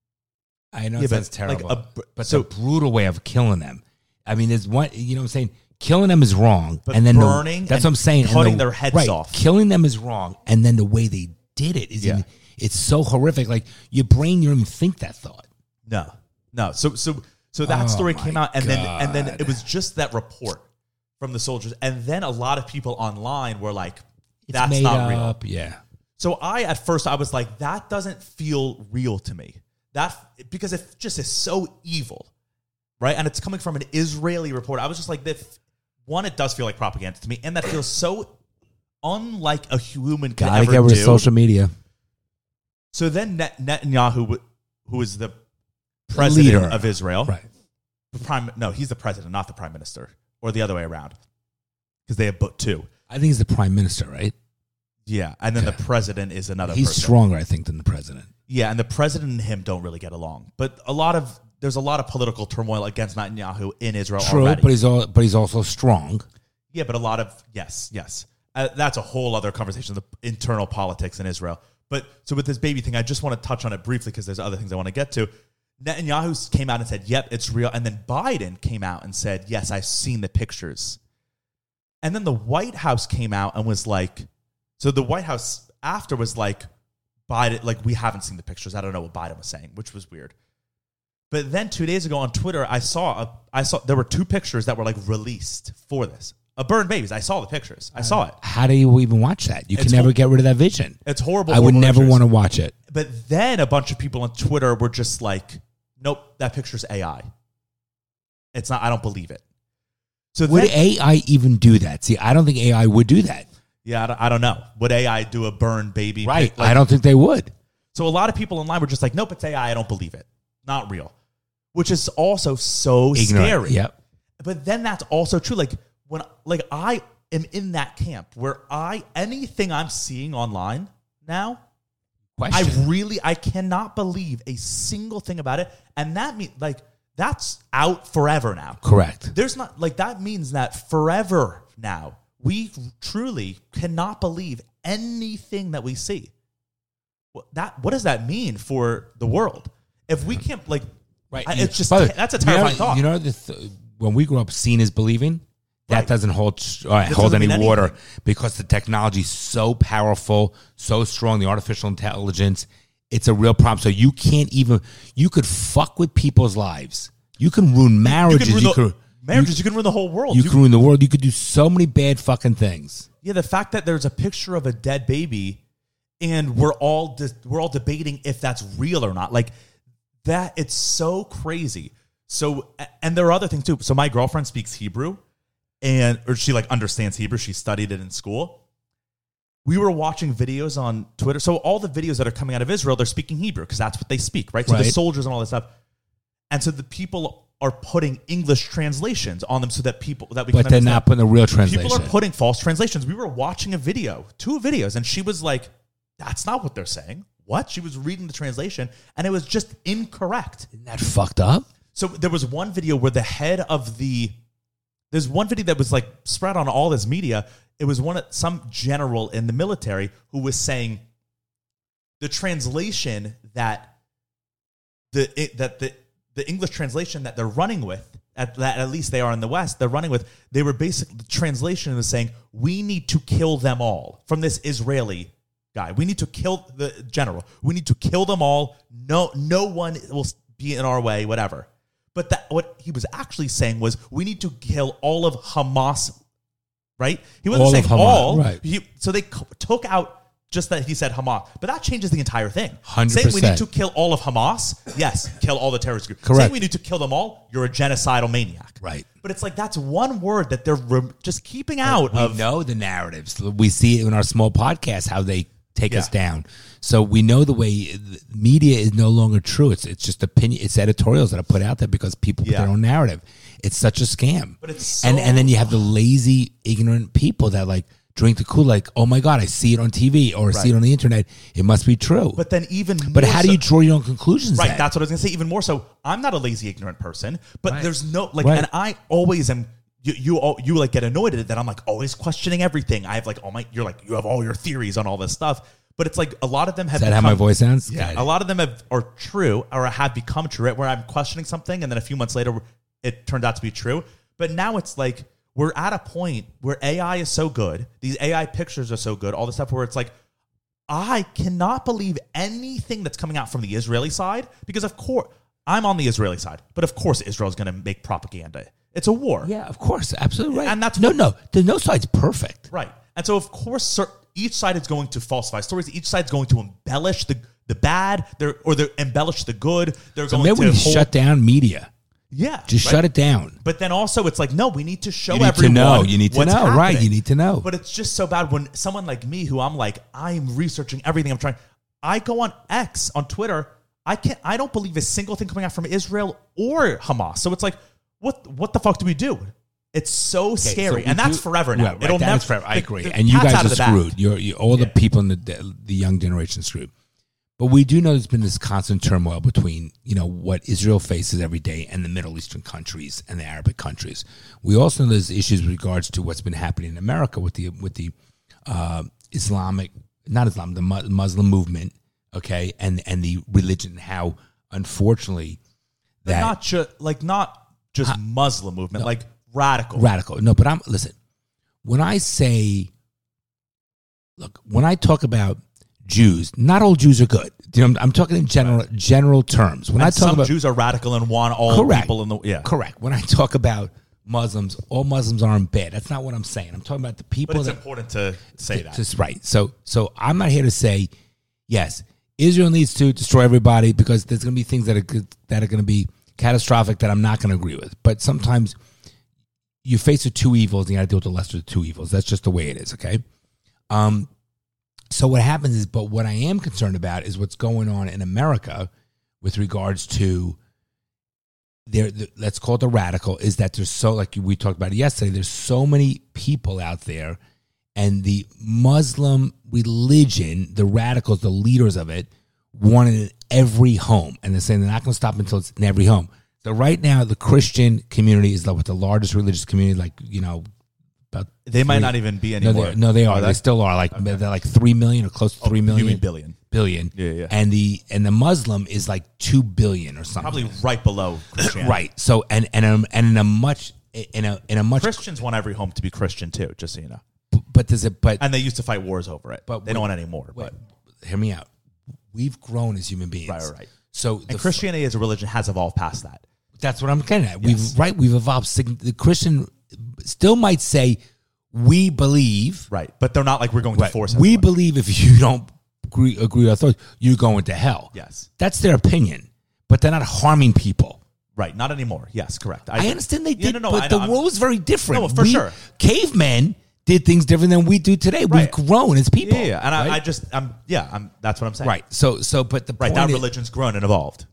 I know Yeah, that's but, like, terrible, but so- it's a brutal way of killing them. I mean, there's one, you know what I'm saying? Killing them is wrong. But and then burning that's and what I'm saying. And cutting their heads right, off. Killing them is wrong. And then the way they did it is, Yeah. it's so horrific. Like your brain, you don't even think that thought. No. So that Oh, story my came out, and then God. it was just that report from the soldiers, and then a lot of people online were like, It's "That's made not real." up. Yeah. So at first I was like, "That doesn't feel real to me." Because it just is so evil, right? And it's coming from an Israeli reporter. I was just like, one, it does feel like propaganda to me, and that feels so unlike a human could Gotta ever get rid do. of social media. So then Netanyahu, who is the president Leader. of Israel, Right. he's the president, not the prime minister, or the other way around, because they have two. I think he's the prime minister, right? Yeah, and then Okay. the president is another. He's person. stronger, I think, than the president. Yeah, and the president and him don't really get along. But there's a lot of political turmoil against Netanyahu in Israel True, already. but he's also strong. Yeah, but a lot of yes. That's a whole other conversation, the internal politics in Israel. But so with this baby thing, I just want to touch on it briefly because there's other things I want to get to. Netanyahu came out and said, "Yep, it's real," and then Biden came out and said, "Yes, I've seen the pictures." And then the White House came out and was like, so the White House after was like, Biden, like, we haven't seen the pictures. I don't know what Biden was saying, which was weird. But then 2 days ago on Twitter, I saw there were two pictures that were like released for this. Burned babies. I saw the pictures. I saw it. How do you even watch that? You can It's never hor- get rid of that vision. It's horrible. I would horrible never pictures. want to watch it. But then a bunch of people on Twitter were just like, "Nope, that picture's AI. It's not. I don't believe it." So Would then, AI even do that? See, I don't think AI would do that. yeah, I don't know. Would AI do a burned baby? Right. Like, I don't think they would. So a lot of people online were just like, "Nope, it's AI. I don't believe it. Not real," which is also so Ignorant. scary. Yep. But then that's also true. Like when I am in that camp where anything I'm seeing online now, Question. I cannot believe a single thing about it. And that means like that's out forever now. Correct. There's not like that means that forever now we truly cannot believe anything that we see. What does that mean for the world? If we can't like Right. it's just By the way, that's a terrifying thought. You know, when we grew up, seeing is believing. That Right. doesn't hold doesn't any mean water anything. because the technology is so powerful, so strong. The artificial intelligence, it's a real problem. So you could fuck with people's lives. You can ruin marriages. You can ruin the whole world. You can ruin the world. You could do so many bad fucking things. Yeah, the fact that there's a picture of a dead baby and we're all debating if that's real or not. Like that, it's so crazy. So, and there are other things too. So my girlfriend speaks Hebrew, or she like understands Hebrew. She studied it in school. We were watching videos on Twitter. So all the videos that are coming out of Israel, they're speaking Hebrew because that's what they speak, right? So the soldiers and all this stuff. And so the people are putting English translations on them so that we can But they're not putting the real translation. People are putting false translations. We were watching two videos, and she was like, that's not what they're saying. What? She was reading the translation, and it was just incorrect. Isn't that fucked up? So there was one video where there's one video that was like spread on all this media. It was some general in the military who was saying the translation that the English translation that they're running with, at least they are in the West, they're running with, they were basically, the translation was saying, we need to kill them all, from this Israeli guy. We need to kill the general. We need to kill them all. No one will be in our way, whatever. But what he was actually saying was, we need to kill all of Hamas, right? He wasn't saying all. Right. So they took out just that he said Hamas. But that changes the entire thing. 100%. Saying we need to kill all of Hamas, yes, kill all the terrorist groups. Correct. Saying we need to kill them all, you're a genocidal maniac. Right. But it's like that's one word that they're just keeping out We know the narratives. We see it in our small podcast, how they take us down. So we know the way media is no longer true. It's just opinion. It's editorials that are put out there because people put their own narrative. It's such a scam. But it's so, and then you have the lazy, ignorant people that like drink the Kool-Aid, like, oh my God, I see it on TV or see it on the internet. It must be true. But then But how do you draw your own conclusions? Right, then? that's what I was going to say. Even more so, I'm not a lazy, ignorant person, but there's no, like, and I always am, you like get annoyed at it that I'm like always questioning everything. I have like you have all your theories on all this stuff. But it's like a lot of them have. Is that how my voice sounds? Yeah, a lot of them are true or have become true. Right, where I'm questioning something, and then a few months later, it turned out to be true. But now it's like we're at a point where AI is so good, these AI pictures are so good, all the stuff where it's like, I cannot believe anything that's coming out from the Israeli side because of course I'm on the Israeli side, but of course Israel's going to make propaganda. It's a war. Yeah, of course, absolutely right. And that's no, there's no side's perfect. Right, and so of course. Each side is going to falsify stories. Each side is going to embellish the bad, they embellish the good. They're so going maybe we shut down media. Yeah, just shut it down. But then also, it's like, no, we need to show everyone. You need to know, happening. Right? You need to know. But it's just so bad when someone like me, who I'm researching everything. I'm trying. I go on X on Twitter. I don't believe a single thing coming out from Israel or Hamas. So it's like, what the fuck do we do? It's so scary, and that's forever now. It'll never. Forever. I agree, and you guys are screwed. You're all the people in the young generation screwed. But we do know there's been this constant turmoil between what Israel faces every day and the Middle Eastern countries and the Arabic countries. We also know there's issues with regards to what's been happening in America with the the Muslim movement, okay, and the religion. How unfortunately that not just Muslim movement, like. Radical. No, but listen, when I talk about Jews, not all Jews are good. I'm talking in general terms. When I talk about Jews are radical and want all people in the correct. When I talk about Muslims, all Muslims aren't bad. That's not what I'm saying. I'm talking about the people. But it's important to say that. Just right. So I'm not here to say yes, Israel needs to destroy everybody because there's going to be things that are going to be catastrophic that I'm not going to agree with. But sometimes you face the two evils, and you got to deal with the lesser of the two evils. That's just the way it is, okay? So what happens is, but what I am concerned about is what's going on in America with regards to let's call it the radical, is that there's so, like we talked about it yesterday, there's so many people out there, and the Muslim religion, the radicals, the leaders of it, want it in every home. And they're saying they're not going to stop until it's in every home. So right now, the Christian community is the largest religious community, about they might not even be anymore. No, they are. They still are. They're like 3 million or close to 3 million. You mean billion? Yeah. And the Muslim is like 2 billion or something. Probably right below Christianity. Right. So and in a much Christians want every home to be Christian too, just so you know. And they used to fight wars over it. But they don't want any more. But hear me out. We've grown as human beings. Right. So Christianity as a religion has evolved past that. That's what I'm getting at. Yes. We've evolved. The Christian still might say we believe, right, but they're not like we're going to force. We believe if you don't agree with our thoughts, you're going to hell. Yes. That's their opinion, but they're not harming people. Right. Not anymore. Yes, correct. I understand they did, no, but the world was very different. No, for sure. Cavemen did things different than we do today. Right. We've grown as people. Yeah. And right? that's what I'm saying. Right. So, but the Right. point That is, religion's grown and evolved.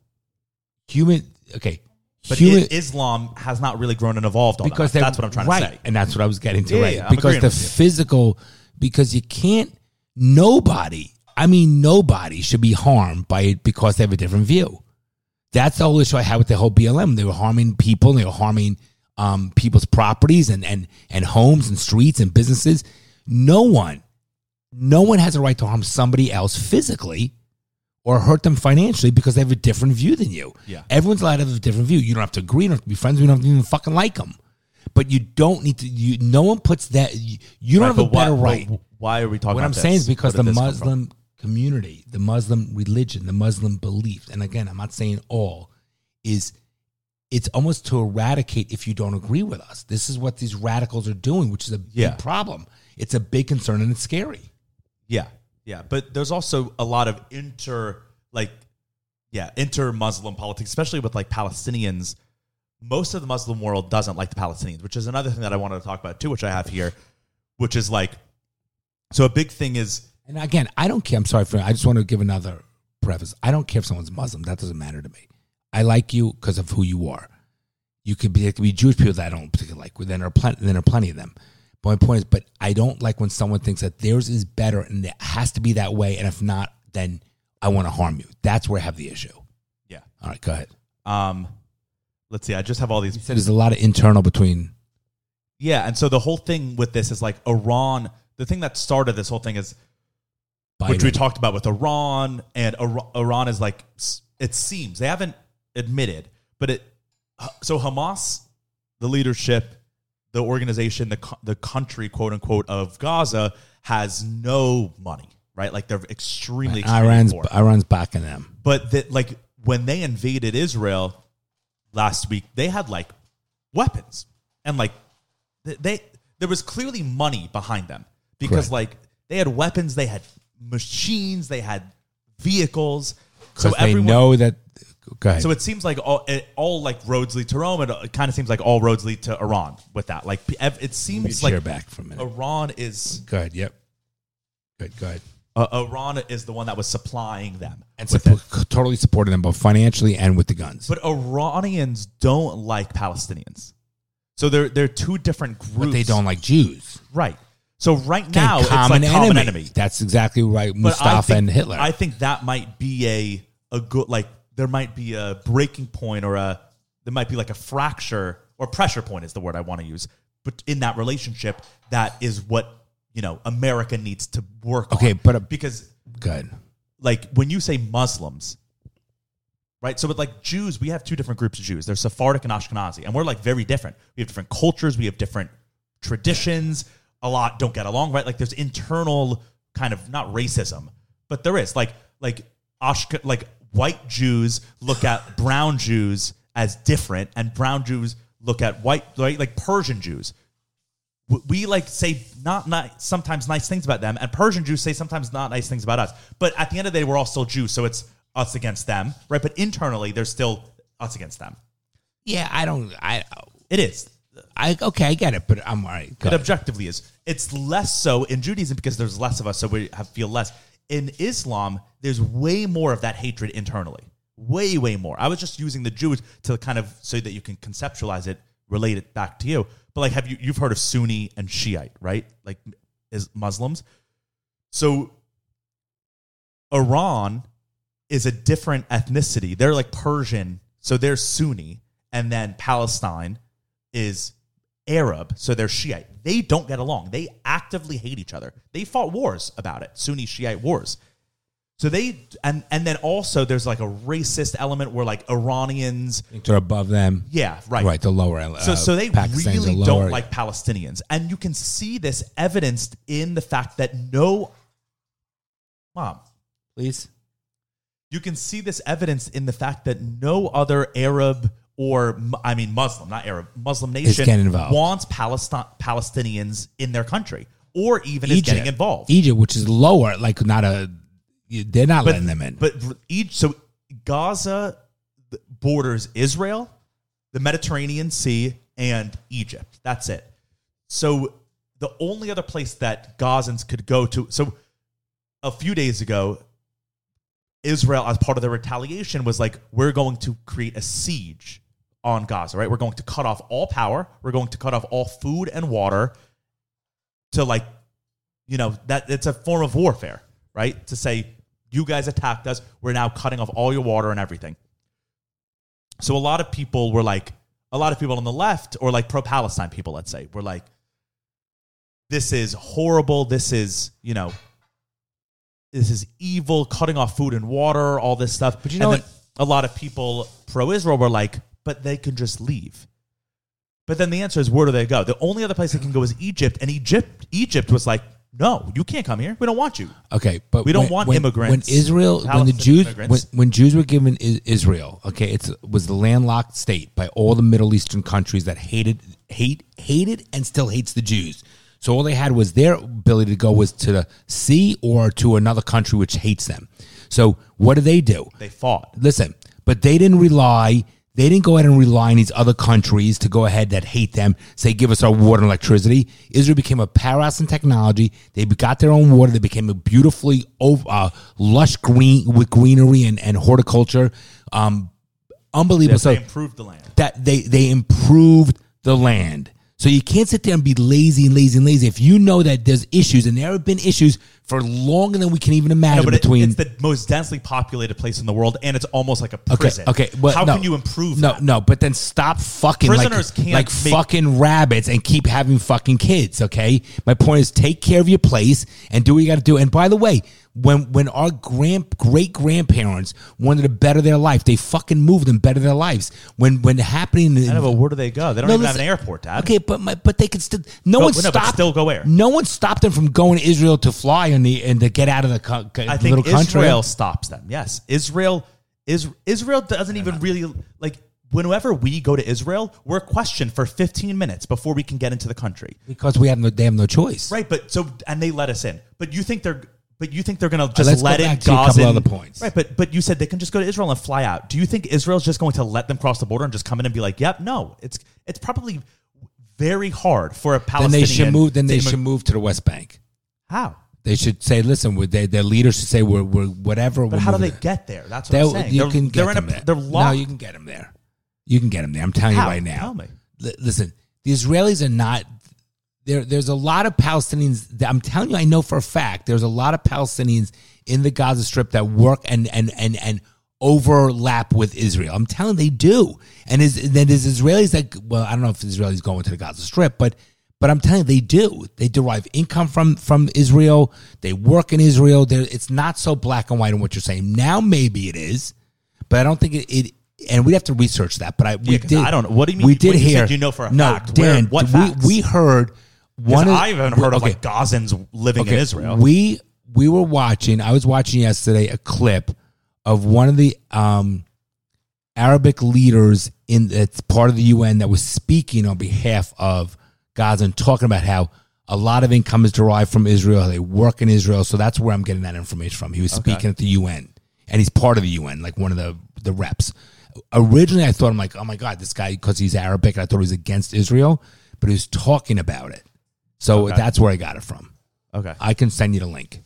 But Islam has not really grown and evolved all because that much. That's what I'm trying to say. And that's what I was getting to, Yeah, right? yeah, I'm because agreeing the with you. physical, because you can't, nobody should be harmed by it because they have a different view. That's the whole issue I had with the whole BLM. They were harming people. They were harming people's properties and homes and streets and businesses. No one has a right to harm somebody else physically or hurt them financially because they have a different view than you. Yeah. Everyone's allowed to have a different view. You don't have to agree. You don't have to be friends. You don't have to even fucking like them. But you don't need to. No one puts that. You don't have a better right. Why are we talking What about I'm this? saying is because Where the did this come from? Muslim community, the Muslim religion, the Muslim belief, and again, I'm not saying all, is it's almost to eradicate if you don't agree with us. This is what these radicals are doing, which is a Yeah. big problem. It's a big concern and it's scary. Yeah. But there's also a lot of inter-Muslim politics, especially with like Palestinians. Most of the Muslim world doesn't like the Palestinians, which is another thing that I wanted to talk about too, which I have here, which is like, so a big thing is, And again, I don't care. I'm sorry I just want to give another preface. I don't care if someone's Muslim. That doesn't matter to me. I like you because of who you are. There could be Jewish people that I don't particularly like. Then there are plenty of them. But my point is, but I don't like when someone thinks that theirs is better and it has to be that way. And if not, then I want to harm you. That's where I have the issue. yeah. All right, go ahead. Let's see. I just have all these. You said there's a lot of internal between. Yeah. And so the whole thing with this is like Iran, the thing that started this whole thing is, Biden. which we talked about with Iran, and Iran is like, it seems, they haven't admitted, but so Hamas, the leadership, the organization, the country, quote unquote, of Gaza has no money, right? Like they're extremely poor. Iran's backing them. But like when they invaded Israel last week, they had like weapons and like there was clearly money behind them because Correct. like they had weapons, they had machines, they had vehicles. So they know that. Go ahead. So it seems like all like roads lead to Rome. It kind of seems like all roads lead to Iran with that. Like it seems like back for a minute. Iran is Go ahead. Yep. Good. Go ahead. Iran is the one that was supplying them And with totally supporting them both financially and with the guns. But Iranians don't like Palestinians. So they're two different groups. But they don't like Jews. Right. So right Again, now it's like common enemy. That's exactly right. But Mustafa and Hitler. I think that might be a good, like there might be a breaking point or there might be like a fracture or pressure point is the word I want to use. But in that relationship, that is what, America needs to work on. Okay, but because good. like when you say Muslims, right? So with like Jews, we have two different groups of Jews. There's Sephardic and Ashkenazi, and we're like very different. We have different cultures. We have different traditions. A lot don't get along, right? Like there's internal kind of not racism, but there is like white Jews look at brown Jews as different, and brown Jews look at white, right? Like Persian Jews. We like say not sometimes nice things about them, and Persian Jews say sometimes not nice things about us. But at the end of the day, we're all still Jews, so it's us against them, right? But internally, there's still us against them. Yeah, It is. I get it, but I'm all right. Go It ahead. objectively is. It's less so in Judaism because there's less of us, so we feel less. In Islam, there's way more of that hatred internally. Way, way more. I was just using the Jews to kind of so that you can conceptualize it, relate it back to you. But like, you've heard of Sunni and Shiite, right? Like, is Muslims. So Iran is a different ethnicity. They're like Persian, so they're Sunni, and then Palestine is Arab, so they're Shiite. They don't get along. They actively hate each other. They fought wars about it, Sunni Shiite wars. So they and then also there's like a racist element where like Iranians, They're above them. yeah, right, Right, the lower. so they Pakistanis really are lower. don't like Palestinians, and you can see this evidenced in the fact that Please. you can see this evidence in the fact that no other Arab Muslim nation getting involved. wants Palestinians in their country, or even is getting involved. Egypt, which is lower, like not a They're not letting them in. But Gaza borders Israel, the Mediterranean Sea, and Egypt. That's it. So the only other place that Gazans could go to. So a few days ago, Israel, as part of their retaliation, was like, we're going to create a siege on Gaza, right? We're going to cut off all power. We're going to cut off all food and water to that it's a form of warfare, right? To say, you guys attacked us. We're now cutting off all your water and everything. So a lot of people on the left, or like pro-Palestine people, let's say, were like, this is horrible. This is evil, cutting off food and water, all this stuff. But you know what? A lot of people pro-Israel were like, but they can just leave. But then the answer is, where do they go? The only other place they can go is Egypt. And Egypt was like, no, you can't come here. We don't want you. Okay, but we don't want immigrants. When Jews were given Israel, okay, it was the landlocked state by all the Middle Eastern countries that hated and still hates the Jews. So all they had was their ability to go was to the sea or to another country which hates them. So what do? They fought. Listen, but they didn't rely. They didn't go ahead and rely on these other countries to go ahead that hate them, say, give us our water and electricity. Israel became a powerhouse in technology. They got their own water. They became a beautifully lush green with greenery and horticulture. Unbelievable. They improved the land. They improved the land. So you can't sit there and be lazy. If you know that there's issues, and there have been issues for longer than we can even imagine. It's the most densely populated place in the world, and it's almost like a prison. Okay. But how can you improve that? No, but then stop fucking Prisoners can't fucking rabbits and keep having fucking kids, okay? My point is, take care of your place and do what you got to do. And by the way, when our great-grandparents wanted to better their life, they fucking moved and better their lives. When happening... I know, but where do they go? They don't even have an airport, Dad. Okay, but they can still... But still go where? No one stopped them from going to Israel to fly and to get out of the I think little country. Israel stops them, yes. Israel doesn't even really... Like, whenever we go to Israel, we're questioned for 15 minutes before we can get into the country. Because they have no choice. Right, and they let us in. But you think they're going to just let in Gaza? A couple other points. Right, but you said they can just go to Israel and fly out. Do you think Israel's just going to let them cross the border and just come in and be like, yep, no. It's probably very hard for a Palestinian. Then they should move to the West Bank. How? They should say, listen, their leaders should say, we're whatever. But how do they get there? That's what I'm saying. You can get them there. They're locked. No, you can get them there. You can get them there. I'm telling you right now. Tell me. Listen, the Israelis are not... There's a lot of Palestinians... I'm telling you, I know for a fact, there's a lot of Palestinians in the Gaza Strip that work and overlap with Israel. I'm telling you, they do. And then there's Israelis that... Well, I don't know if Israelis go into the Gaza Strip, but I'm telling you, they do. They derive income from Israel. They work in Israel. It's not so black and white in what you're saying. Now maybe it is, but I don't think it and we'd have to research that. But we did. I don't know. What do you mean? We did hear. You know for a no, fact. Dan, what facts? We heard one. I haven't heard of like Gazans living in Israel. We were watching. I was watching yesterday a clip of one of the Arabic leaders that's part of the UN that was speaking on behalf of Gaza and talking about how a lot of income is derived from Israel. They work in Israel, so that's where I'm getting that information from. He was speaking at the UN, and he's part of the UN, like one of the reps. Originally, I thought, I'm like, oh my God, this guy, because he's Arabic, I thought he was against Israel, but he was talking about it. So that's where I got it from. Okay. I can send you the link.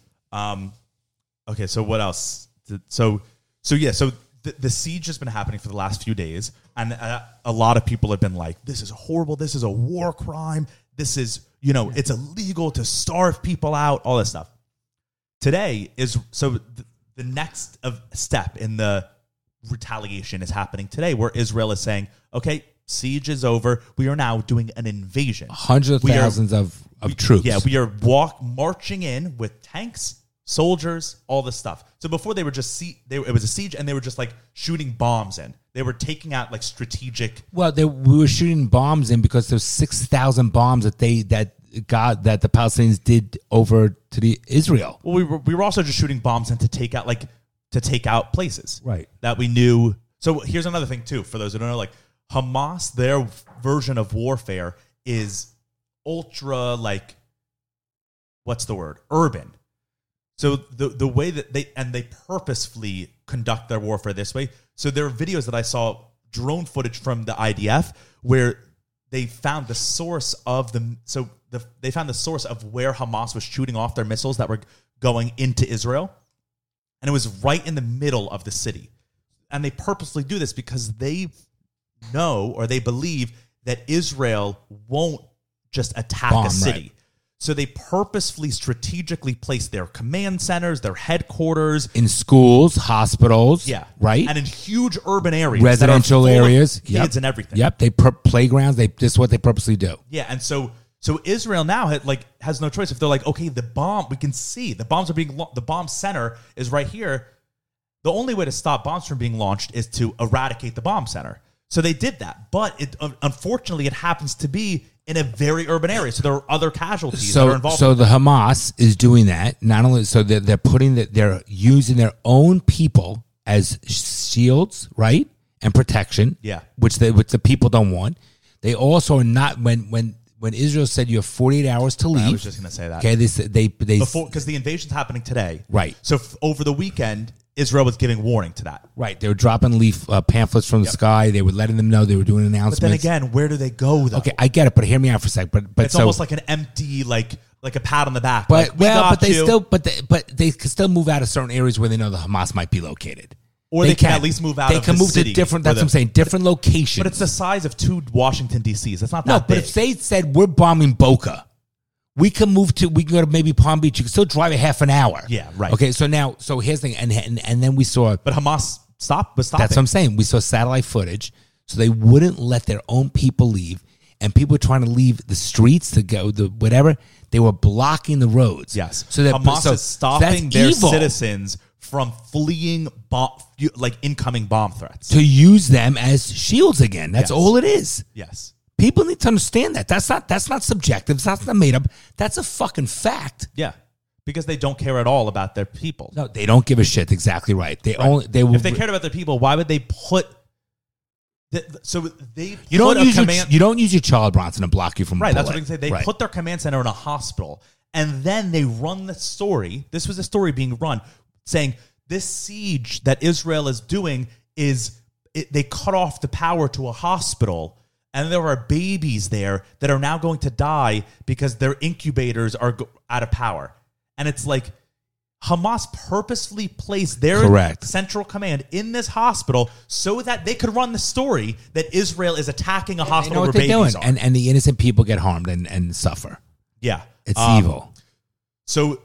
Okay, so what else? So the siege has been happening for the last few days, and a lot of people have been like, this is horrible, this is a war crime, this is, it's illegal to starve people out, all this stuff. Today is, so the next step in the retaliation is happening today, where Israel is saying, okay, siege is over, we are now doing an invasion. Hundreds of thousands of troops. Yeah, we are marching in with tanks, soldiers, all this stuff. So before they were just it was a siege, and they were just like shooting bombs in. They were taking out like strategic. Well, we were shooting bombs in because there's 6,000 bombs that the Palestinians did over to the Israel. Well, we were also just shooting bombs in to take out places, right? That we knew. So here's another thing too, for those who don't know, like Hamas, their version of warfare is ultra, like, what's the word? Urban. So the way that they purposefully conduct their warfare this way. So there are videos that I saw, drone footage from the IDF, where they found the source of they found the source of where Hamas was shooting off their missiles that were going into Israel, and it was right in the middle of the city. And they purposely do this because they know, or they believe, that Israel won't just attack a city. Right. So they purposefully, strategically place their command centers, their headquarters in schools, hospitals, right, and in huge urban areas, residential areas, kids and everything. Yep, playgrounds. This is what they purposely do. Yeah, and so Israel now has no choice. If they're like, okay, the bomb, we can see the bombs are being the bomb center is right here. The only way to stop bombs from being launched is to eradicate the bomb center. So they did that, but unfortunately it happens to be in a very urban area. So there are other casualties that are involved. So the Hamas is doing that. Not only so that they're using their own people as shields, right, and protection. Yeah, which the people don't want. They also are not when Israel said you have 48 hours to leave. I was just going to say that. Okay, they before, because the invasion's happening today, right? So over the weekend, Israel was giving warning to that. Right. They were dropping pamphlets from the sky. They were letting them know. They were doing announcements. But then again, where do they go, though? Okay, I get it, but hear me out for a sec. But it's almost like an empty, like a pat on the back. But but they can still move out of certain areas where they know the Hamas might be located. Or they can at least move out of the city. They can move to different, that's what I'm saying, different locations. But it's the size of 2 Washington, D.C.s. That's not that big. But if they said, we're bombing Boca, we can go to maybe Palm Beach. You can still drive a half an hour. Yeah, right. Okay, so here's the thing. And then we saw. But Hamas was stopping. That's what I'm saying. We saw satellite footage. So they wouldn't let their own people leave. And people were trying to leave the streets to go, whatever. They were blocking the roads. Yes. So Hamas is stopping their evil. Citizens from fleeing incoming bomb threats. To use them as shields again. That's all it is. Yes. People need to understand that. That's not subjective. That's not made up. That's a fucking fact. Yeah. Because they don't care at all about their people. No, they don't give a shit. Exactly right. If they cared about their people, why would they put you don't use your Charles Bronson to block you from right. a That's what I can say. They put their command center in a hospital, and then they run the story. This was a story being run, saying this siege that Israel is doing they cut off the power to a hospital, and there are babies there that are now going to die because their incubators are out of power. And it's like Hamas purposefully placed their central command in this hospital so that they could run the story that Israel is attacking a hospital where babies are. And the innocent people get harmed and suffer. Yeah. It's evil. So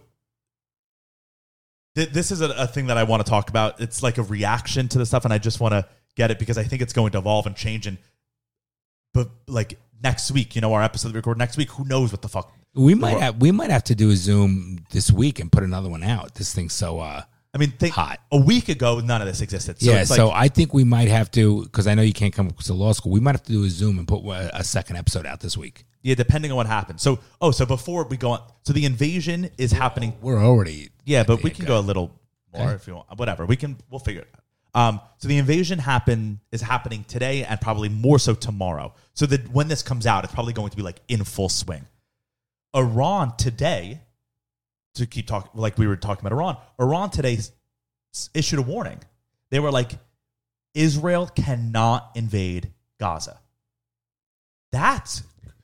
this is a thing that I want to talk about. It's like a reaction to the stuff, and I just want to get it because I think it's going to evolve and change. But like next week, our episode we record next week, who knows what the fuck. We might have to do a Zoom this week and put another one out. This thing's so hot. A week ago, none of this existed. So so I think we might have to, because I know you can't come to law school. We might have to do a Zoom and put a second episode out this week. Yeah, depending on what happens. So before we go on, so the invasion is happening. We're already but we can go a little more if you want. Whatever, we'll figure it out. So the invasion is happening today and probably more so tomorrow. So that when this comes out, it's probably going to be like in full swing. Iran today, to keep talking, like we were talking about Iran today issued a warning. They were like, Israel cannot invade Gaza. That's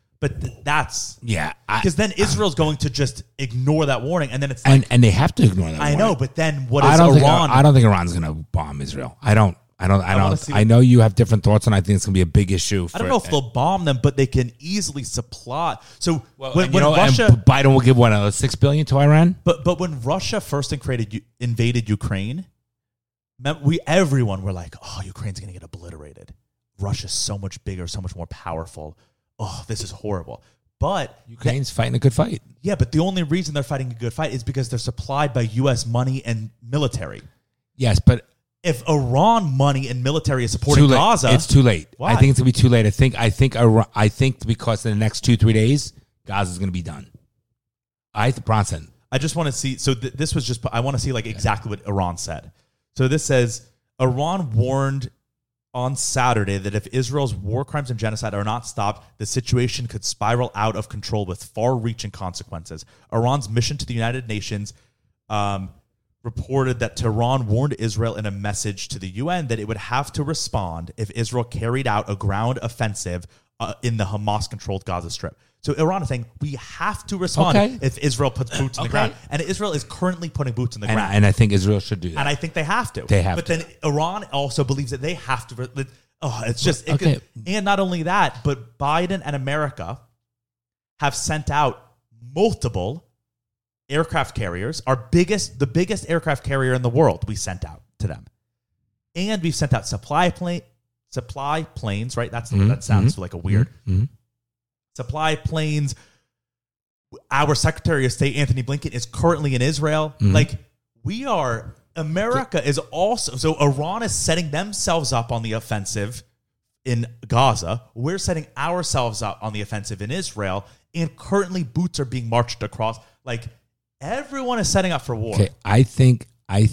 because then Israel's going to just ignore that warning, and then it's like, and they have to ignore that. I know, but then what is Iran? I don't think Iran's going to bomb Israel. I don't. I know you have different thoughts, and I think it's going to be a big issue. I don't know if they'll bomb them, but they can easily supply. So when Russia, and Biden will give $6 billion to Iran. But when Russia first invaded Ukraine, everyone were like, "Oh, Ukraine's going to get obliterated. Russia's so much bigger, so much more powerful. Oh, this is horrible." But Ukraine's fighting a good fight. Yeah, but the only reason they're fighting a good fight is because they're supplied by U.S. money and military. Yes, but if Iran money and military is supporting Gaza, it's too late. Why? I think it's gonna be too late. I think because in the next 2-3 days, Gaza's gonna be done. Bronson. I just want to see. So this was just. I want to see exactly what Iran said. So this says Iran warned on Saturday that if Israel's war crimes and genocide are not stopped, the situation could spiral out of control with far-reaching consequences. Iran's mission to the United Nations reported that Tehran warned Israel in a message to the UN that it would have to respond if Israel carried out a ground offensive in the Hamas-controlled Gaza Strip. So Iran is saying we have to respond if Israel puts boots on the ground. And Israel is currently putting boots on the ground. And I think Israel should do that. And I think they have to. But then Iran also believes that they have to. It's just... and not only that, but Biden and America have sent out multiple aircraft carriers. The biggest aircraft carrier in the world we sent out to them. And we've sent out supply planes, right? That sounds like a weird... Supply planes. Our Secretary of State, Anthony Blinken, is currently in Israel. America is also... So Iran is setting themselves up on the offensive in Gaza. We're setting ourselves up on the offensive in Israel. And currently boots are being marched across. Everyone is setting up for war. Okay, I think... all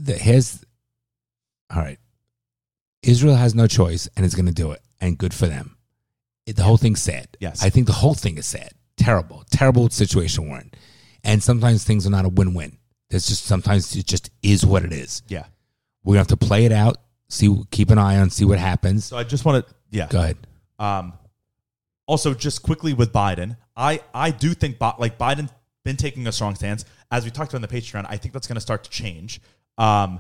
right. Israel has no choice and is going to do it. And good for them. The whole thing's sad. Yes. I think the whole thing is sad. Terrible situation we're in. And sometimes things are not a win-win. Sometimes it just is what it is. Yeah. We're going to have to play it out, keep an eye on, see what happens. So I just want to... Yeah. Go ahead. Also, just quickly with Biden, I do think Biden's been taking a strong stance. As we talked about in the Patreon, I think that's going to start to change. And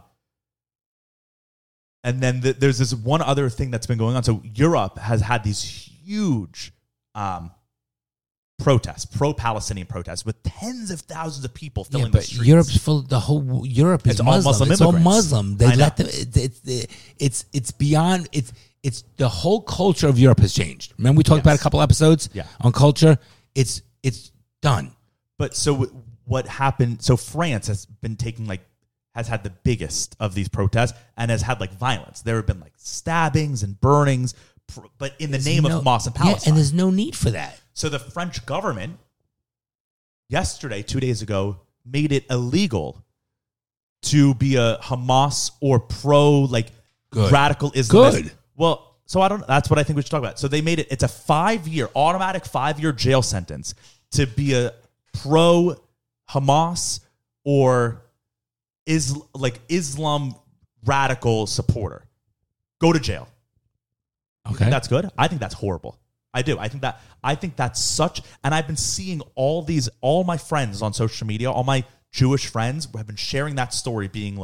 then there's this one other thing that's been going on. So Europe has had these huge protests, pro-Palestinian protests, with tens of thousands of people filling the streets. Europe's full. The whole Europe is Muslim. It's all Muslim. They let them. It's beyond. It's the whole culture of Europe has changed. Remember we talked about a couple episodes on culture. It's done. But so what happened? So France has been has had the biggest of these protests and has had violence. There have been stabbings and burnings, but in the name of Hamas and Palestine. Yeah, and there's no need for that. So the French government yesterday, 2 days ago, made it illegal to be a Hamas or pro radical Islamist. Good. Well, so that's what I think we should talk about. So they made it's a automatic 5-year jail sentence to be a pro Hamas or Islam radical supporter. Go to jail. You think that's good? I think that's horrible. I do. I think that's such, and I've been seeing all my friends on social media, all my Jewish friends have been sharing that story, being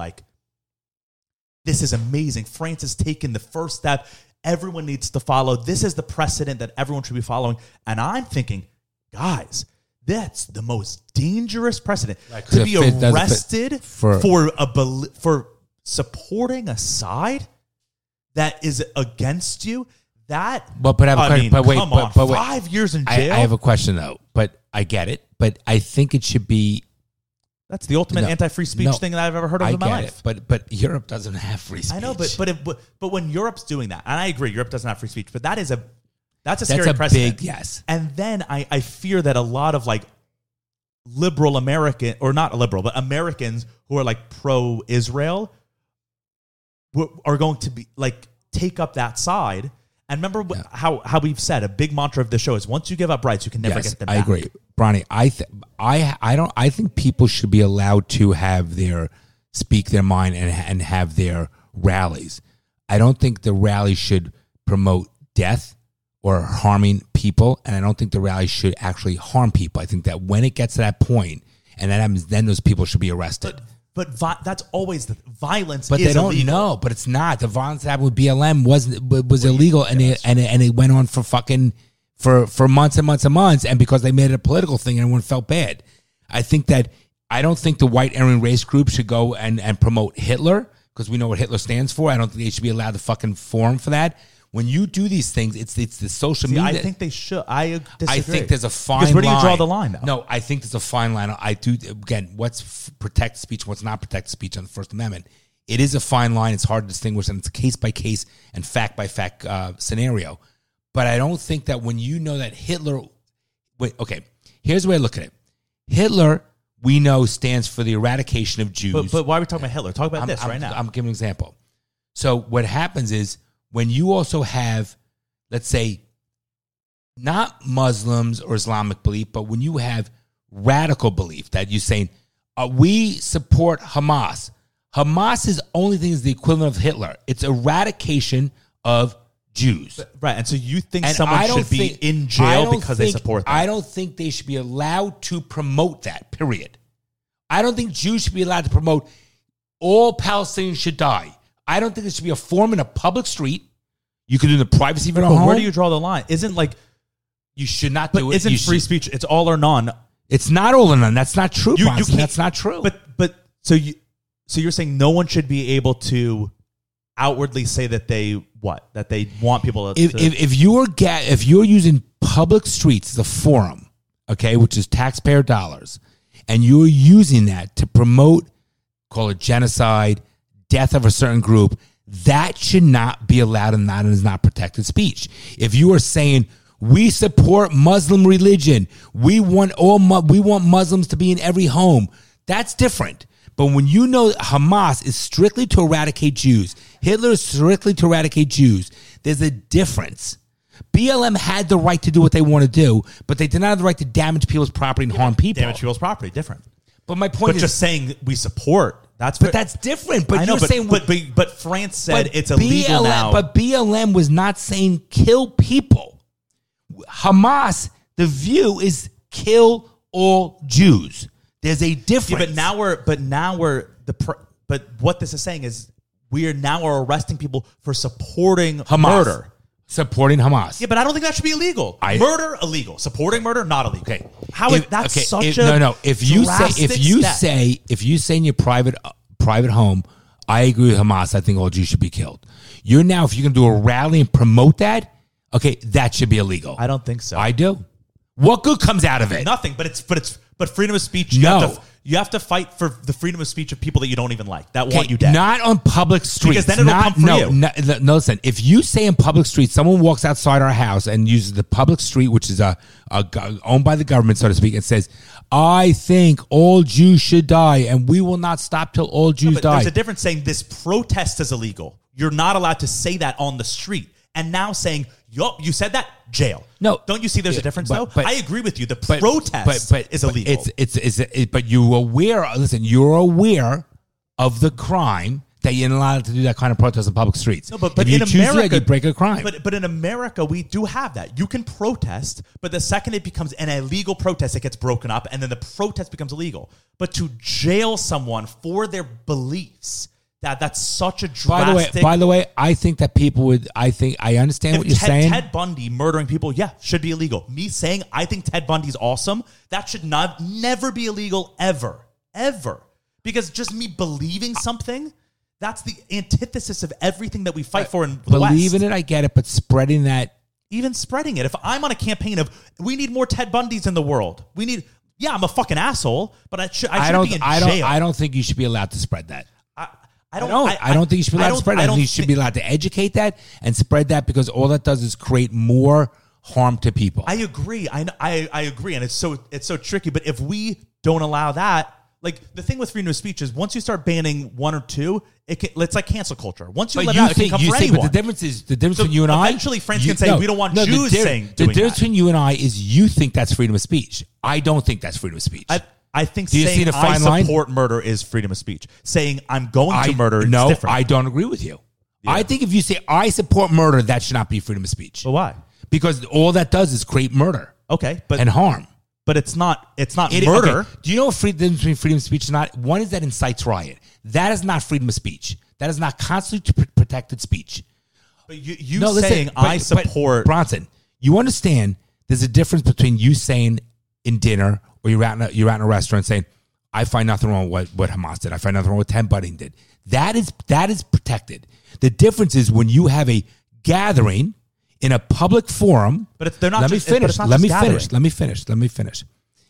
this is amazing. France has taken the first step. Everyone needs to follow. This is the precedent that everyone should be following. And I'm thinking, guys, that's the most dangerous precedent to be arrested for supporting a side that is against you. But I have a question. But wait, 5 years in jail. I have a question though. But I get it. But I think it should be. That's the ultimate anti-free speech thing that I've ever heard of in my life. But Europe doesn't have free speech. I know, but when Europe's doing that, and I agree, Europe doesn't have free speech. But that's a scary precedent. Big yes. And then I fear that a lot of liberal American, or not liberal, but Americans who are pro-Israel are going to be take up that side. And remember how we've said a big mantra of the show is once you give up rights, you can never get them back. I agree, Bronny. I think people should be allowed to speak their mind and have their rallies. I don't think the rally should promote death or harming people, and I don't think the rally should actually harm people. I think that when it gets to that point, and that happens, then those people should be arrested. But that's always the violence. But they don't illegal. know. But it's not. The violence that happened with BLM was illegal, and it went on for months and months and months. And because they made it a political thing, everyone felt bad. I don't think the white Aryan race group should go and promote Hitler, because we know what Hitler stands for. I don't think they should be allowed to fucking forum for that. When you do these things, it's the social media. I think they should. I disagree. I think there's a fine line. Because where do you draw the line, though? No, I think there's a fine line. I do, again, what's protected speech, what's not protected speech on the First Amendment. It is a fine line. It's hard to distinguish, and it's a case-by-case and fact-by-fact scenario. But I don't think that when you know that Hitler... Wait, okay. Here's the way I look at it. Hitler, we know, stands for the eradication of Jews. But why are we talking about Hitler? Talk about this right now. I'm giving an example. So what happens is, when you also have, let's say, not Muslims or Islamic belief, but when you have radical belief that you're saying, we support Hamas. Hamas's only thing is the equivalent of Hitler. It's eradication of Jews. Right. And so you think And someone I don't should be think- in I jail don't because they think- support them? I don't think they should be allowed to promote that, period. I don't think Jews should be allowed to promote all Palestinians should die. I don't think there should be a forum in a public street. You can do it in the privacy of your But home. where do you draw the line? Isn't like, You should not but do it. isn't You free should- speech? It's all or none. It's not all or none. That's not true, You Bronson. can't- That's not true. But so you're saying no one should be able to outwardly say that they want people to. if you're using public streets as a forum, okay, which is taxpayer dollars, and you're using that to promote, call it genocide, death of a certain group, that should not be allowed, and that is not protected speech. If you are saying we support Muslim religion, we want Muslims to be in every home, that's different. But when you know Hamas is strictly to eradicate Jews, Hitler is strictly to eradicate Jews, there's a difference. BLM had the right to do what they want to do, but they did not have the right to damage people's property and harm people. damage people's property, different. But my point But is, just saying we support. That's but that's different. But I know. you're But, saying, but France said but it's illegal now. But BLM was not saying kill people. Hamas, the view is kill all Jews. There's a difference. But what this is saying is we are now arresting people for supporting Hamas. murder. Supporting Hamas. Yeah, but I don't think that should be illegal. Murder illegal. Supporting murder not illegal. Okay. If you say in your private home, I agree with Hamas, I think all Jews should be killed. You're now, if you're going to do a rally and promote that, okay, that should be illegal. I don't think so. I do. What good comes out of it? Nothing. But freedom of speech. No. You have to fight for the freedom of speech of people that you don't even like, that want you dead. Not on public streets. Because then it'll come for you. No, listen. If you say in public streets, someone walks outside our house and uses the public street, which is owned by the government, so to speak, and says, I think all Jews should die, and we will not stop till all Jews die. There's a difference saying this protest is illegal. You're not allowed to say that on the street. And now saying, you said that, jail. No. Don't you see there's a difference, though? I agree with you. The protest is illegal. But you're aware, listen, you're aware of the crime that you're not allowed to do that kind of protest in public streets. No, but if you in choose America, that, you break a crime. But in America, we do have that. You can protest, but the second it becomes an illegal protest, it gets broken up, and then the protest becomes illegal. But to jail someone for their beliefs, that's such a drastic. By the way, I think that people would. I understand what you're saying. Ted Bundy murdering people, should be illegal. Me saying I think Ted Bundy's awesome, that should never be illegal ever. Because just me believing something, that's the antithesis of everything that we fight for in the West. Believing it, I get it, but spreading that. Even spreading it. If I'm on a campaign of we need more Ted Bundys in the world, I'm a fucking asshole, but I should be in jail. I don't think you should be allowed to spread that. I don't think you should be allowed to spread that. I think you should be allowed to educate that and spread that, because all that does is create more harm to people. I agree. I agree, and it's so tricky. But if we don't allow that, like the thing with freedom of speech is once you start banning one or two, it's like cancel culture. Once you let it out, it can come for anyone. But the difference between you and I. Eventually, friends can say we don't want Jews saying the doing difference that. between you and I is you think that's freedom of speech. I don't think that's freedom of speech. I think Do you saying see the I fine line? support murder is freedom of speech. Saying I'm going to murder is no, different. I don't agree with you. Yeah. I think if you say I support murder, that should not be freedom of speech. But why? Because all that does is create murder. Okay, and harm. But it's not murder. Okay. Do you know what the difference between freedom of speech is not? One is that incites riot. That is not freedom of speech. That is not constitutionally protected speech. But saying I support Bronson. You understand? There's a difference between you saying in dinner or you're out in a restaurant saying, I find nothing wrong with what Hamas did. I find nothing wrong with Ted Bundy did. That is protected. The difference is when you have a gathering in a public forum. But they're not. Let me finish. Let me finish.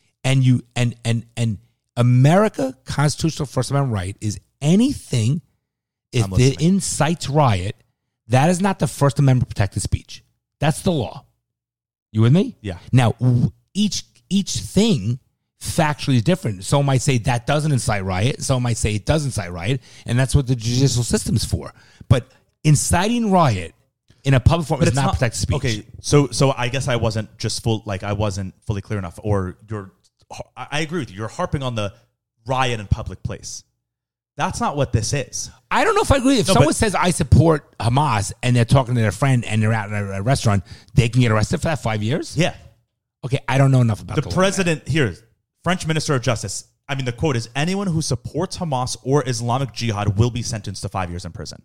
And America constitutional First Amendment right is anything if it incites riot. That is not the First Amendment protected speech. That's the law. You with me? Yeah. Now each thing factually is different. Some might say that doesn't incite riot. Some might say it does incite riot, and that's what the judicial system is for. But inciting riot in a public forum is not protected speech. Okay, so I guess I wasn't fully clear enough. Or I agree with you. You're harping on the riot in public place. That's not what this is. I don't know if I agree. If someone says I support Hamas and they're talking to their friend and they're out at a restaurant, they can get arrested for that 5 years? Yeah. Okay, I don't know enough about the president here, French Minister of Justice. I mean, the quote is, anyone who supports Hamas or Islamic Jihad will be sentenced to 5 years in prison.